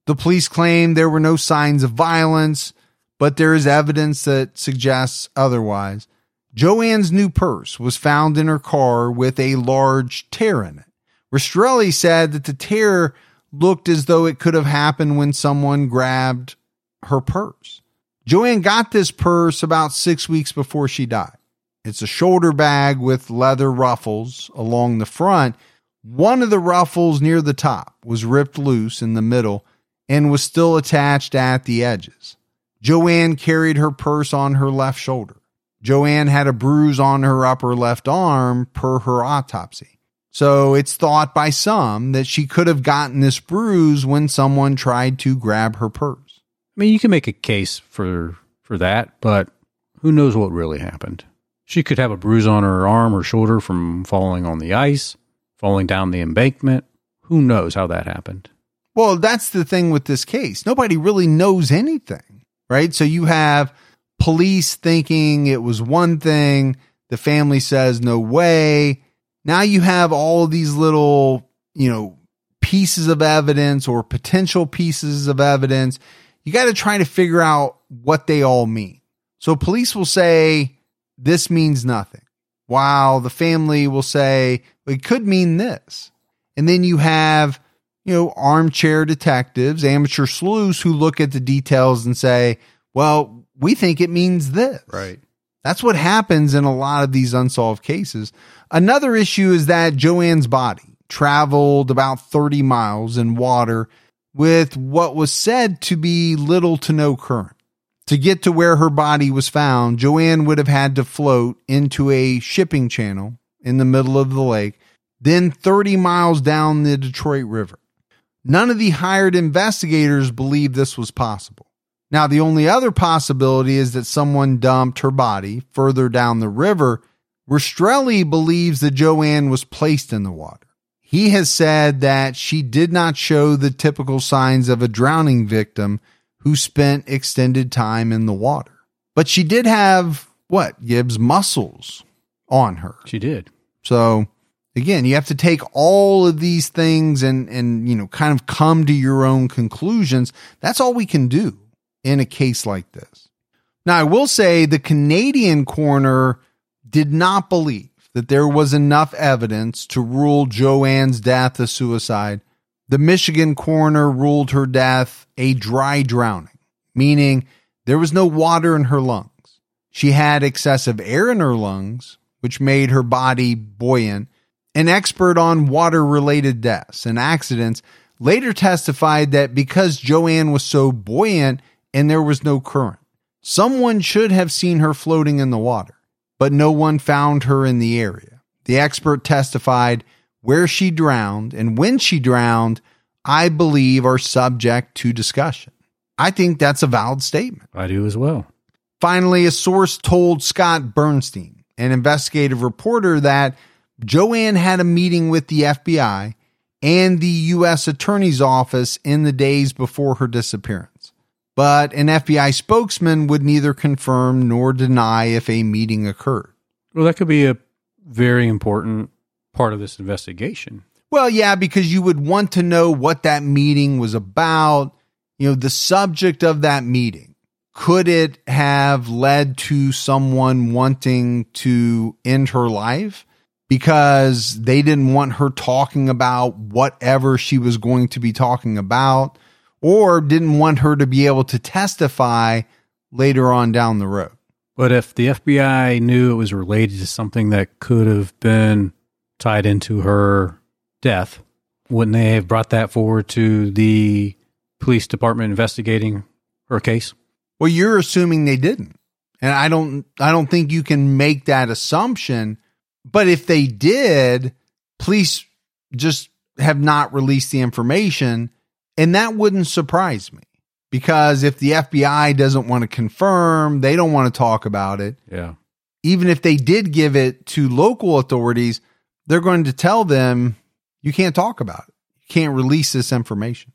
The police claim there were no signs of violence, but there is evidence that suggests otherwise. Joanne's new purse was found in her car with a large tear in it. Rastrelli said that the tear looked as though it could have happened when someone grabbed her purse. Joanne got this purse about six weeks before she died. It's a shoulder bag with leather ruffles along the front. One of the ruffles near the top was ripped loose in the middle and was still attached at the edges. Joanne carried her purse on her left shoulder. Joanne had a bruise on her upper left arm per her autopsy. So it's thought by some that she could have gotten this bruise when someone tried to grab her purse. I mean, you can make a case for for that, but who knows what really happened? She could have a bruise on her arm or shoulder from falling on the ice, falling down the embankment. Who knows how that happened? Well, that's the thing with this case. Nobody really knows anything, right? So you have police thinking it was one thing. The family says no way. Now you have all these little, you know, pieces of evidence or potential pieces of evidence. You got to try to figure out what they all mean. So police will say this means nothing, while the family will say it could mean this. And then you have, you know, armchair detectives, amateur sleuths who look at the details and say, well, we think it means this. Right. That's what happens in a lot of these unsolved cases. Another issue is that Joanne's body traveled about thirty miles in water with what was said to be little to no current. To get to where her body was found, Joanne would have had to float into a shipping channel in the middle of the lake, then thirty miles down the Detroit River. None of the hired investigators believed this was possible. Now, the only other possibility is that someone dumped her body further down the river. Rastrelli believes that Joanne was placed in the water. He has said that she did not show the typical signs of a drowning victim who spent extended time in the water. But she did have, what, Gibbs, muscles on her. She did. So, again, you have to take all of these things and, and, you know, kind of come to your own conclusions. That's all we can do in a case like this. Now, I will say the Canadian coroner did not believe that there was enough evidence to rule Joanne's death a suicide. The Michigan coroner ruled her death a dry drowning, meaning there was no water in her lungs. She had excessive air in her lungs, which made her body buoyant. An expert on water-related deaths and accidents later testified that because Joanne was so buoyant and there was no current, someone should have seen her floating in the water, but no one found her in the area. The expert testified where she drowned and when she drowned, I believe, are subject to discussion. I think that's a valid statement. I do as well. Finally, a source told Scott Bernstein, an investigative reporter, that Joanne had a meeting with the F B I and the U S Attorney's Office in the days before her disappearance. But an F B I spokesman would neither confirm nor deny if a meeting occurred. Well, that could be a very important part of this investigation. Well, yeah, because you would want to know what that meeting was about, you know, the subject of that meeting. Could it have led to someone wanting to end her life because they didn't want her talking about whatever she was going to be talking about, or didn't want her to be able to testify later on down the road? But if the F B I knew it was related to something that could have been tied into her death, wouldn't they have brought that forward to the police department investigating her case? Well, you're assuming they didn't. And I don't I don't think you can make that assumption. But if they did, police just have not released the information, and that wouldn't surprise me. Because if the F B I doesn't want to confirm, they don't want to talk about it. Yeah. Even if they did give it to local authorities, they're going to tell them, you can't talk about it. You can't release this information.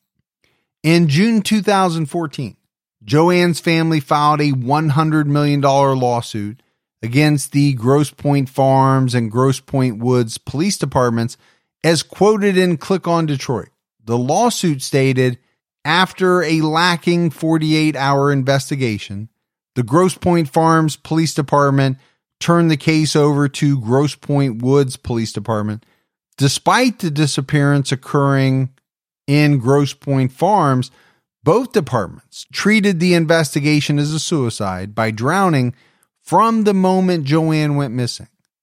In June two thousand fourteen, Joanne's family filed a one hundred million dollars lawsuit against the Grosse Pointe Farms and Grosse Pointe Woods police departments, as quoted in Click on Detroit. The lawsuit stated, After a lacking forty-eight hour investigation, the Grosse Pointe Farms Police Department turned the case over to Grosse Pointe Woods Police Department. Despite the disappearance occurring in Grosse Pointe Farms, both departments treated the investigation as a suicide by drowning from the moment Joanne went missing.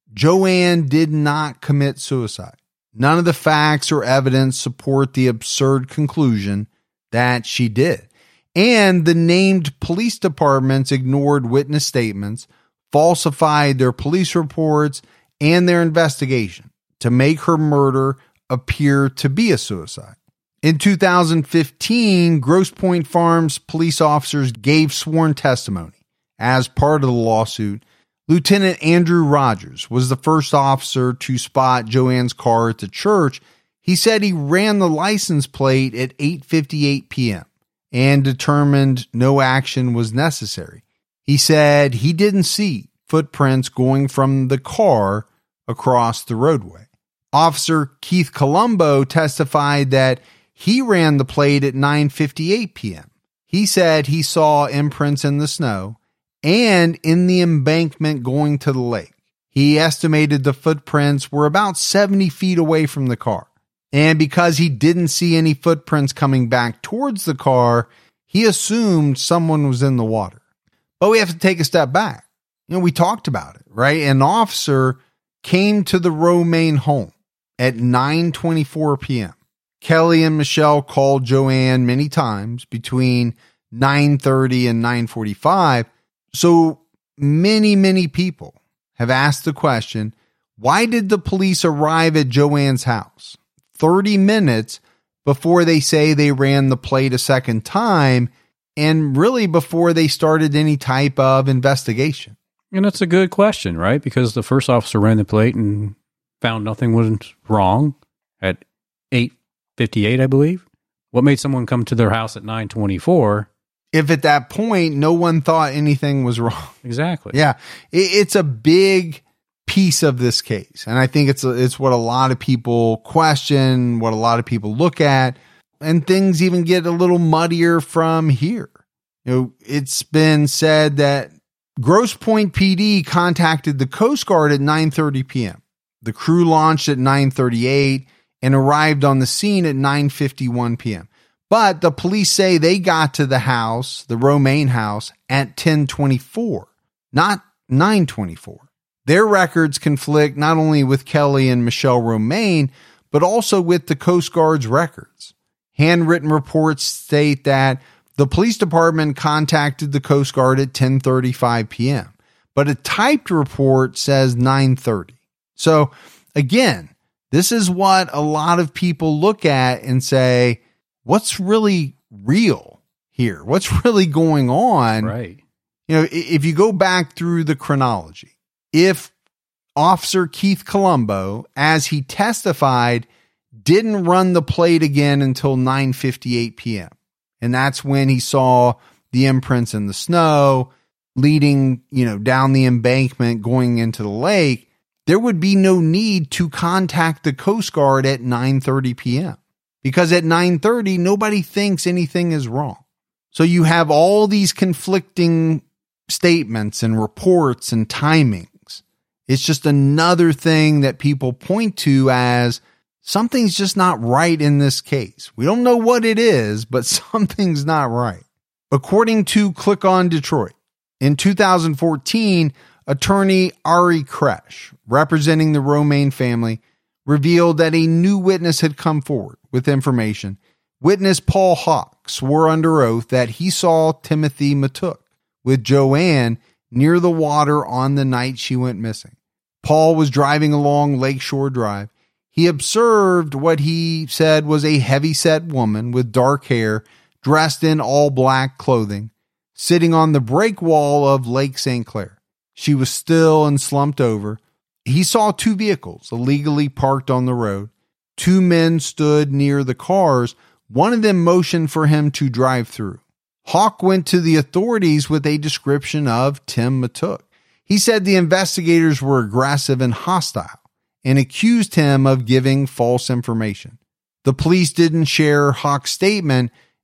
Joanne did not commit suicide. None of the facts or evidence support the absurd conclusion that she did. And the named police departments ignored witness statements, falsified their police reports and their investigation to make her murder appear to be a suicide. In two thousand fifteen, Grosse Pointe Farms police officers gave sworn testimony. As part of the lawsuit, Lieutenant Andrew Rogers was the first officer to spot Joanne's car at the church. He said he ran the license plate at eight fifty-eight p.m. and determined no action was necessary. He said he didn't see footprints going from the car across the roadway. Officer Keith Colombo testified that he ran the plate at nine fifty-eight p.m. He said he saw imprints in the snow and in the embankment going to the lake. He estimated the footprints were about seventy feet away from the car. And because he didn't see any footprints coming back towards the car, he assumed someone was in the water. But we have to take a step back. You know, we talked about it, right? An officer came to the Romaine home at nine twenty-four p.m. Kelly and Michelle called Joanne many times between nine thirty and nine forty-five. So many, many people have asked the question, why did the police arrive at Joanne's house thirty minutes before they say they ran the plate a second time, and really before they started any type of investigation? And that's a good question, right? Because the first officer ran the plate and found nothing was wrong at eight fifty-eight, I believe. What made someone come to their house at nine twenty-four? If at that point, no one thought anything was wrong. Exactly. Yeah. It, it's a big piece of this case. And I think it's, a, it's what a lot of people question, what a lot of people look at, and things even get a little muddier from here. You know, it's been said that Grosse Pointe P D contacted the Coast Guard at nine thirty p.m. The crew launched at nine thirty-eight and arrived on the scene at nine fifty-one p.m. But the police say they got to the house, the Romaine house, at ten twenty-four, not nine twenty-four. Their records conflict not only with Kelly and Michelle Romaine, but also with the Coast Guard's records. Handwritten reports state that the police department contacted the Coast Guard at ten thirty-five p.m., but a typed report says nine thirty. So again, this is what a lot of people look at and say, what's really real here? What's really going on? Right. You know, if you go back through the chronology, if Officer Keith Colombo, as he testified, didn't run the plate again until nine fifty-eight p.m., and that's when he saw the imprints in the snow leading, you know, down the embankment going into the lake, there would be no need to contact the Coast Guard at nine thirty p.m. because at nine thirty, nobody thinks anything is wrong. So you have all these conflicting statements and reports and timings. It's just another thing that people point to as something's just not right in this case. We don't know what it is, but something's not right. According to Click on Detroit, in two thousand fourteen, attorney Ari Kresh, representing the Romaine family, revealed that a new witness had come forward with information. Witness Paul Hawk swore under oath that he saw Timothy Matuk with Joanne near the water on the night she went missing. Paul was driving along Lakeshore Drive. He observed what he said was a heavy-set woman with dark hair, dressed in all black clothing, sitting on the break wall of Lake Saint Clair. She was still and slumped over. He saw two vehicles illegally parked on the road. Two men stood near the cars. One of them motioned for him to drive through. Hawk went to the authorities with a description of Tim Matuk. He said the investigators were aggressive and hostile and accused him of giving false information. The police didn't share Hawk's statement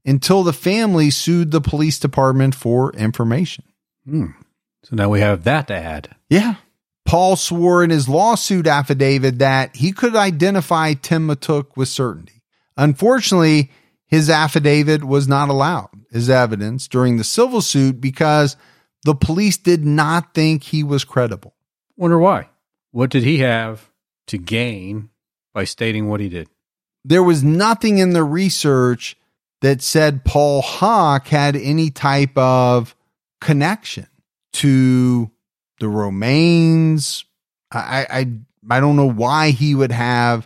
until the family sued the police department for information. Hmm. So now we have that to add. Yeah. Paul swore in his lawsuit affidavit that he could identify Tim Matuk with certainty. Unfortunately, his affidavit was not allowed as evidence during the civil suit because the police did not think he was credible. Wonder why? What did he have to gain by stating what he did? There was nothing in the research that said Paul Hawk had any type of connection to the Romaines. I, I, I don't know why he would have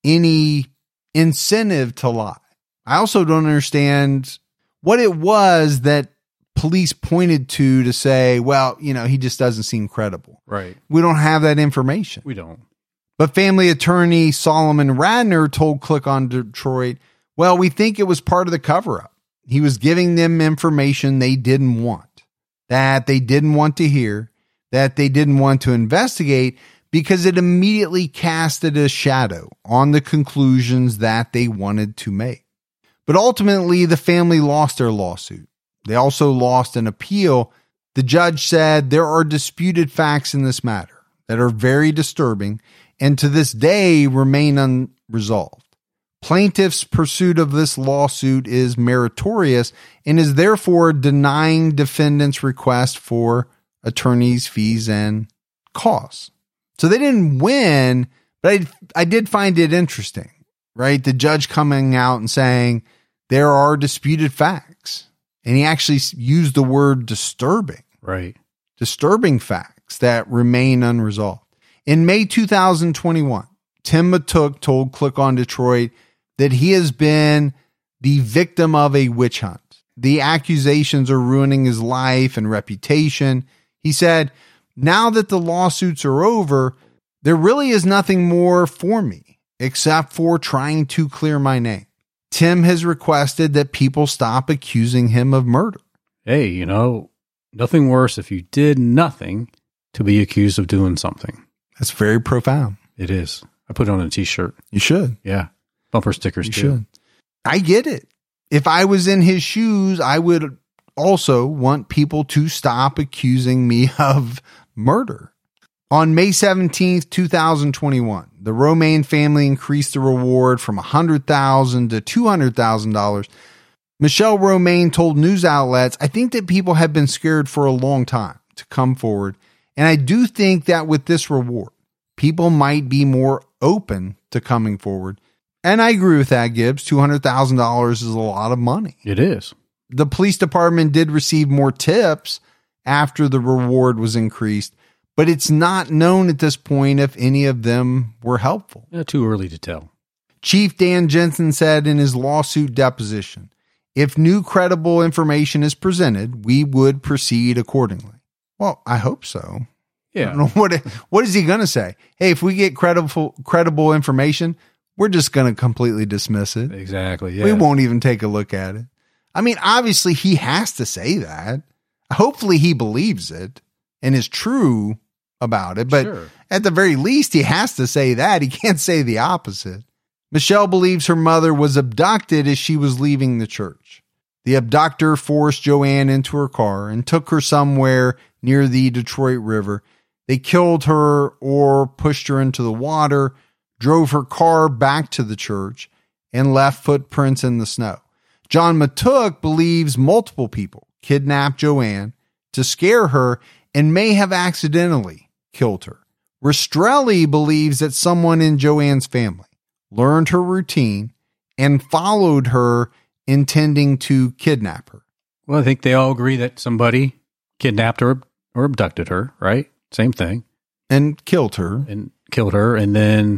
any incentive to lie. I also don't understand what it was that police pointed to to say, well, you know, he just doesn't seem credible. Right. We don't have that information. We don't. But family attorney Solomon Radner told Click on Detroit, well, we think it was part of the cover-up. He was giving them information they didn't want, that they didn't want to hear, that they didn't want to investigate, because it immediately casted a shadow on the conclusions that they wanted to make. But ultimately, the family lost their lawsuit. They also lost an appeal. The judge said there are disputed facts in this matter that are very disturbing and to this day remain unresolved. Plaintiff's pursuit of this lawsuit is meritorious and is therefore denying defendants' request for attorneys' fees and costs. So they didn't win, but I, I did find it interesting, right? The judge coming out and saying there are disputed facts. And he actually used the word disturbing. Right. Disturbing facts that remain unresolved. In May two thousand twenty-one, Tim Matuk told Click on Detroit that he has been the victim of a witch hunt. The accusations are ruining his life and reputation. He said, now that the lawsuits are over, there really is nothing more for me except for trying to clear my name. Tim has requested that people stop accusing him of murder. Hey, you know, nothing worse if you did nothing to be accused of doing something. That's very profound. It is. I put it on a t-shirt. You should. Yeah. Bumper stickers You too. should. I get it. If I was in his shoes, I would also want people to stop accusing me of murder. On May seventeenth, twenty twenty-one, the Romaine family increased the reward from one hundred thousand dollars to two hundred thousand dollars. Michelle Romaine told news outlets, I think that people have been scared for a long time to come forward. And I do think that with this reward, people might be more open to coming forward. And I agree with that, Gibbs. two hundred thousand dollars is a lot of money. It is. The police department did receive more tips after the reward was increased, but it's not known at this point if any of them were helpful. Yeah, too early to tell. Chief Dan Jensen said in his lawsuit deposition, if new credible information is presented, we would proceed accordingly. Well, I hope so. Yeah. I don't know what, what is he going to say? Hey, if we get credible, credible information, we're just going to completely dismiss it. Exactly. Yeah. We won't even take a look at it. I mean, obviously he has to say that. Hopefully he believes it and is true about it. But Sure. At the very least, he has to say that. He can't say the opposite. Michelle believes her mother was abducted as she was leaving the church. The abductor forced Joanne into her car and took her somewhere near the Detroit River. They killed her or pushed her into the water, drove her car back to the church, and left footprints in the snow. John Matuk believes multiple people kidnapped Joanne to scare her and may have accidentally killed her. Rastrelli believes that someone in Joanne's family learned her routine and followed her intending to kidnap her. Well, I think they all agree that somebody kidnapped her or abducted her, right? Same thing. And killed her. And killed her. And then,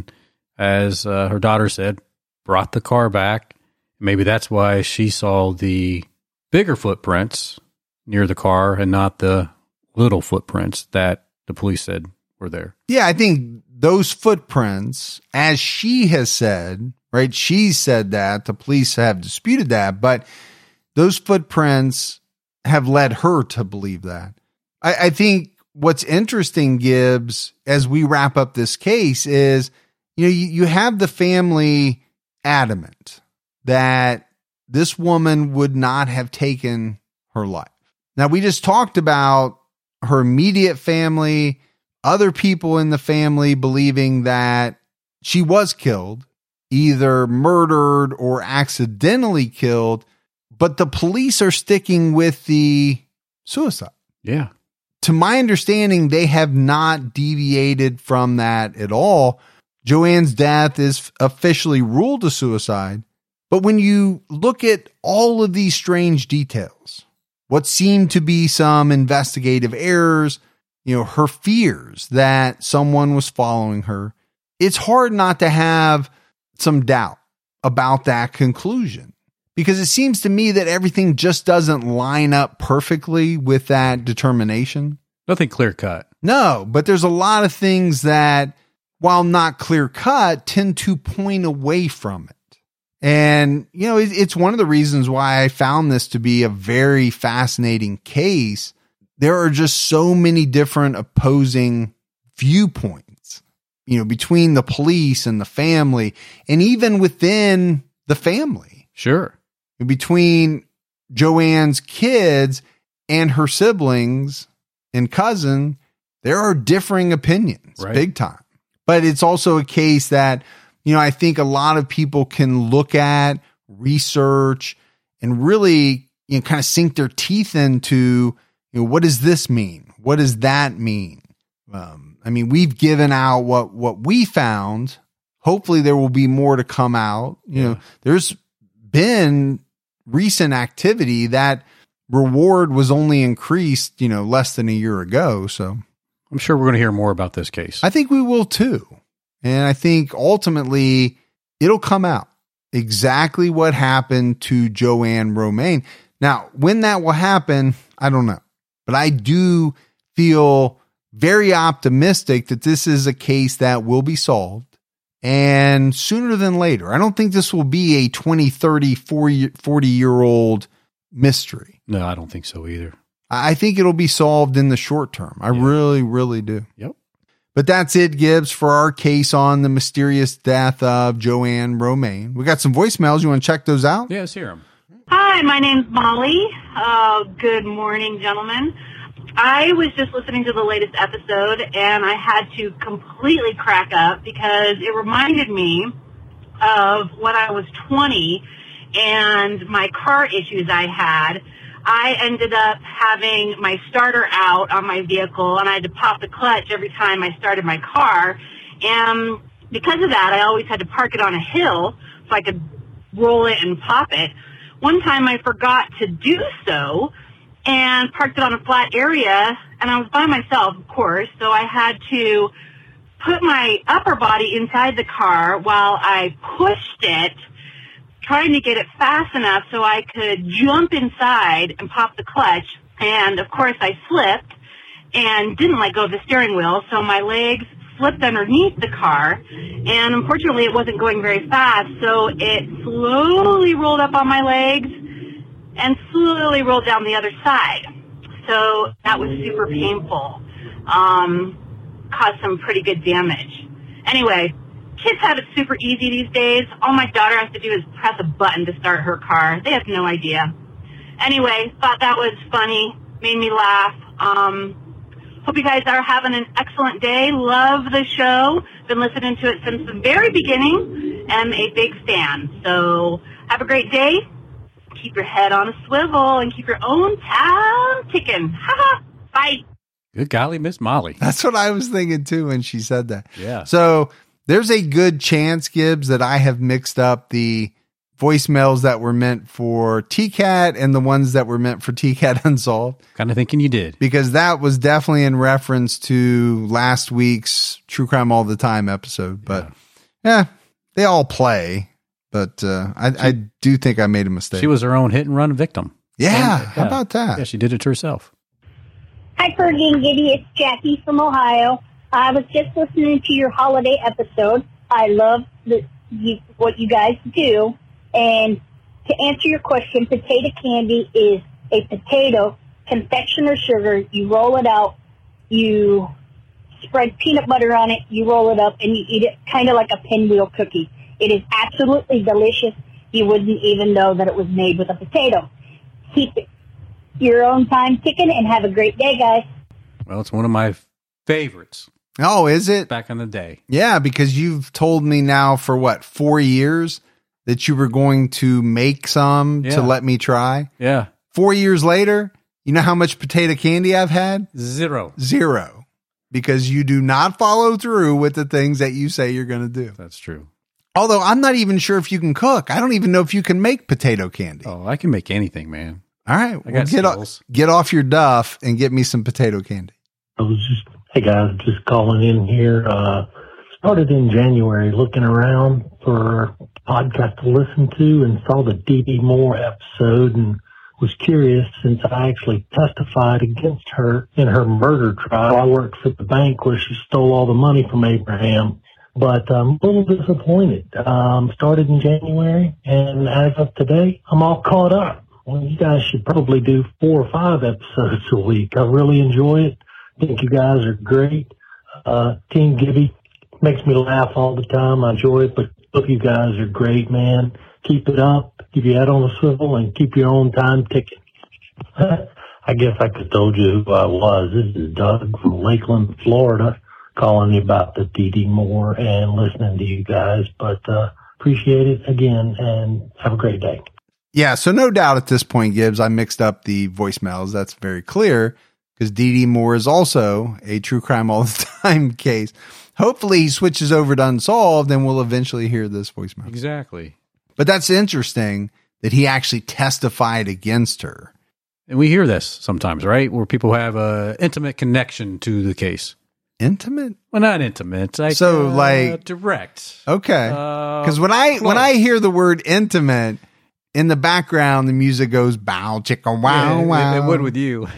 as uh, her daughter said, brought the car back. Maybe that's why she saw the bigger footprints near the car and not the little footprints that the police said were there. Yeah, I think those footprints, as she has said, right? She said that. The police have disputed that, but those footprints have led her to believe that. I, I think what's interesting, Gibbs, as we wrap up this case is, you know, you, you have the family adamant that this woman would not have taken her life. Now, we just talked about her immediate family, other people in the family believing that she was killed, either murdered or accidentally killed, but the police are sticking with the suicide. Yeah. To my understanding, they have not deviated from that at all. Joanne's death is officially ruled a suicide. But when you look at all of these strange details, what seemed to be some investigative errors, you know, her fears that someone was following her, it's hard not to have some doubt about that conclusion. Because it seems to me that everything just doesn't line up perfectly with that determination. Nothing clear cut. No, but there's a lot of things that, while not clear cut, tend to point away from it. And, you know, it, it's one of the reasons why I found this to be a very fascinating case. There are just so many different opposing viewpoints, you know, between the police and the family, and even within the family. Sure. Between Joanne's kids and her siblings and cousin, there are differing opinions, right. Big time. But it's also a case that, you know, I think a lot of people can look at, research, and really, you know, kind of sink their teeth into, you know, what does this mean? What does that mean? Um, I mean, we've given out what, what we found. Hopefully there will be more to come out. You yeah. know, there's been recent activity that reward was only increased, you know, less than a year ago. So I'm sure we're going to hear more about this case. I think we will too. And I think ultimately it'll come out exactly what happened to Joanne Romaine. Now, when that will happen, I don't know, but I do feel very optimistic that this is a case that will be solved, and sooner than later. I don't think this will be a twenty, thirty, forty year old mystery. No, I don't think so either. I think it'll be solved in the short term. I yeah. really, really do. Yep. But that's it, Gibbs, for our case on the mysterious death of Joanne Romaine. We got some voicemails. You want to check those out? Yeah, let's hear them. Hi, my name's Molly. Uh, good morning, gentlemen. I was just listening to the latest episode, and I had to completely crack up because it reminded me of when I was twenty and my car issues I had. I ended up having my starter out on my vehicle, and I had to pop the clutch every time I started my car. And because of that, I always had to park it on a hill so I could roll it and pop it. One time I forgot to do so and parked it on a flat area, and I was by myself, of course, so I had to put my upper body inside the car while I pushed it, trying to get it fast enough so I could jump inside and pop the clutch. And, of course, I slipped and didn't let go of the steering wheel, so my legs slipped underneath the car. And, unfortunately, it wasn't going very fast, so it slowly rolled up on my legs and slowly rolled down the other side. So that was super painful. Um, caused some pretty good damage. Anyway, kids have it super easy these days. All my daughter has to do is press a button to start her car. They have no idea. Anyway, thought that was funny. Made me laugh. Um, hope you guys are having an excellent day. Love the show. Been listening to it since the very beginning. Am a big fan. So have a great day. Keep your head on a swivel and keep your own town ticking. Ha-ha. Bye. Good golly, Miss Molly. That's what I was thinking too when she said that. Yeah. So there's a good chance, Gibbs, that I have mixed up the voicemails that were meant for T CAT and the ones that were meant for T CAT Unsolved. Kind of thinking you did. Because that was definitely in reference to last week's True Crime All the Time episode. But yeah, yeah they all play. But uh, I, I do think I made a mistake. She was her own hit and run victim. Yeah, and, yeah. How about that? Yeah, she did it to herself. Hi, Fergie and Giddy. It's Jackie from Ohio. I was just listening to your holiday episode. I love the, you, what you guys do. And to answer your question, potato candy is a potato, confectioner sugar. You roll it out, you spread peanut butter on it, you roll it up, and you eat it kind of like a pinwheel cookie. It is absolutely delicious. you wouldn't even know that it was made with a potato. Keep it your own time ticking and have a great day, guys. Well, it's one of my favorites. Oh, is it? Back in the day. Yeah, because you've told me now for what, four years that you were going to make some Yeah. to let me try. Yeah. Four years later, you know how much potato candy I've had? Zero. Zero. Because you do not follow through with the things that you say you're going to do. That's true. Although I'm not even sure if you can cook. I don't even know if you can make potato candy. Oh, I can make anything, man. All right. I Well, got get, off, skills. get off your duff and get me some potato candy. I was just, hey guys, just calling in here. Uh, started in January looking around for a podcast to listen to and saw the Dee Dee Moore episode and was curious since I actually testified against her in her murder trial. I worked for the bank where she stole all the money from Abraham, but I'm a little disappointed. Um, started in January, and as of today, I'm all caught up. Well, you guys should probably do four or five episodes a week. I really enjoy it. I think you guys are great. Uh, Team Gibby makes me laugh all the time. I enjoy it, but look, you guys are great, man. Keep it up. Keep your head on the swivel and keep your own time ticking. I guess I could have told you who I was. This is Doug from Lakeland, Florida, calling you about the Dee Dee Moore and listening to you guys. But uh, appreciate it again and have a great day. Yeah, so no doubt at this point, Gibbs, I mixed up the voicemails. That's very clear because Dee Dee Moore is also a true crime all the time case. Hopefully he switches over to Unsolved and we'll eventually hear this voicemail. Exactly. But that's interesting that he actually testified against her. And we hear this sometimes, right? Where people have a intimate connection to the case. Intimate? Well, not intimate. Like, So, uh, like- direct. Okay. Uh, Because when I when close. I hear the word intimate, in the background, the music goes bow, chicka, wow, Yeah, it- wow. It would with you.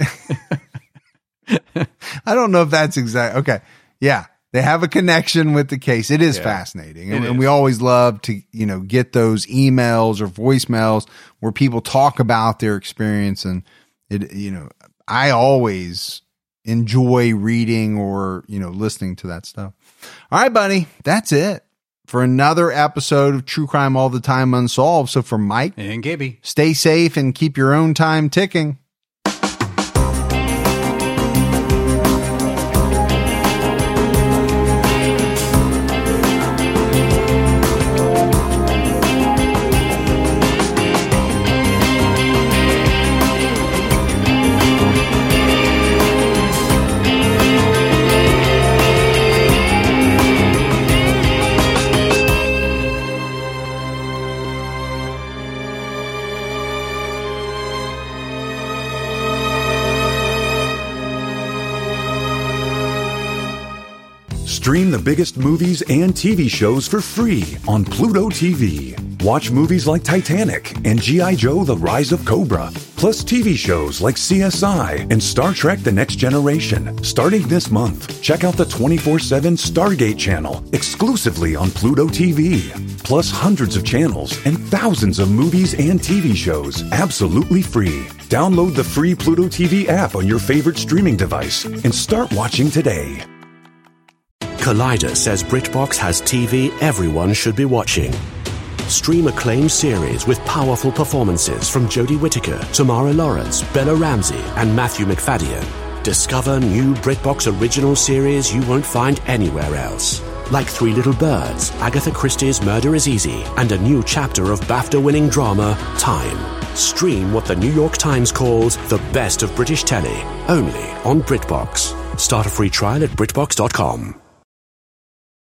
I don't know if that's exact. Okay. Yeah. They have a connection with the case. It is Yeah, fascinating. it And, and is. we always love to, you know, get those emails or voicemails where people talk about their experience. And it, you know, I always enjoy reading or, you know, listening to that stuff. All right, buddy. That's it for another episode of True Crime All the Time Unsolved. So for Mike, And Gibby. stay safe and keep your own time ticking. Stream the biggest movies and T V shows for free on Pluto T V. Watch movies like Titanic and G I. Joe The Rise of Cobra, plus T V shows like C S I and Star Trek The Next Generation. Starting this month, check out the twenty-four seven Stargate channel exclusively on Pluto T V. Plus hundreds of channels and thousands of movies and T V shows absolutely free. Download the free Pluto T V app on your favorite streaming device and start watching today. Collider says BritBox has T V everyone should be watching. Stream acclaimed series with powerful performances from Jodie Whittaker, Tamara Lawrence, Bella Ramsey, and Matthew McFadden. Discover new BritBox original series you won't find anywhere else. Like Three Little Birds, Agatha Christie's Murder is Easy, and a new chapter of BAFTA-winning drama, Time. Stream what the New York Times calls the best of British telly, only on BritBox. Start a free trial at BritBox dot com.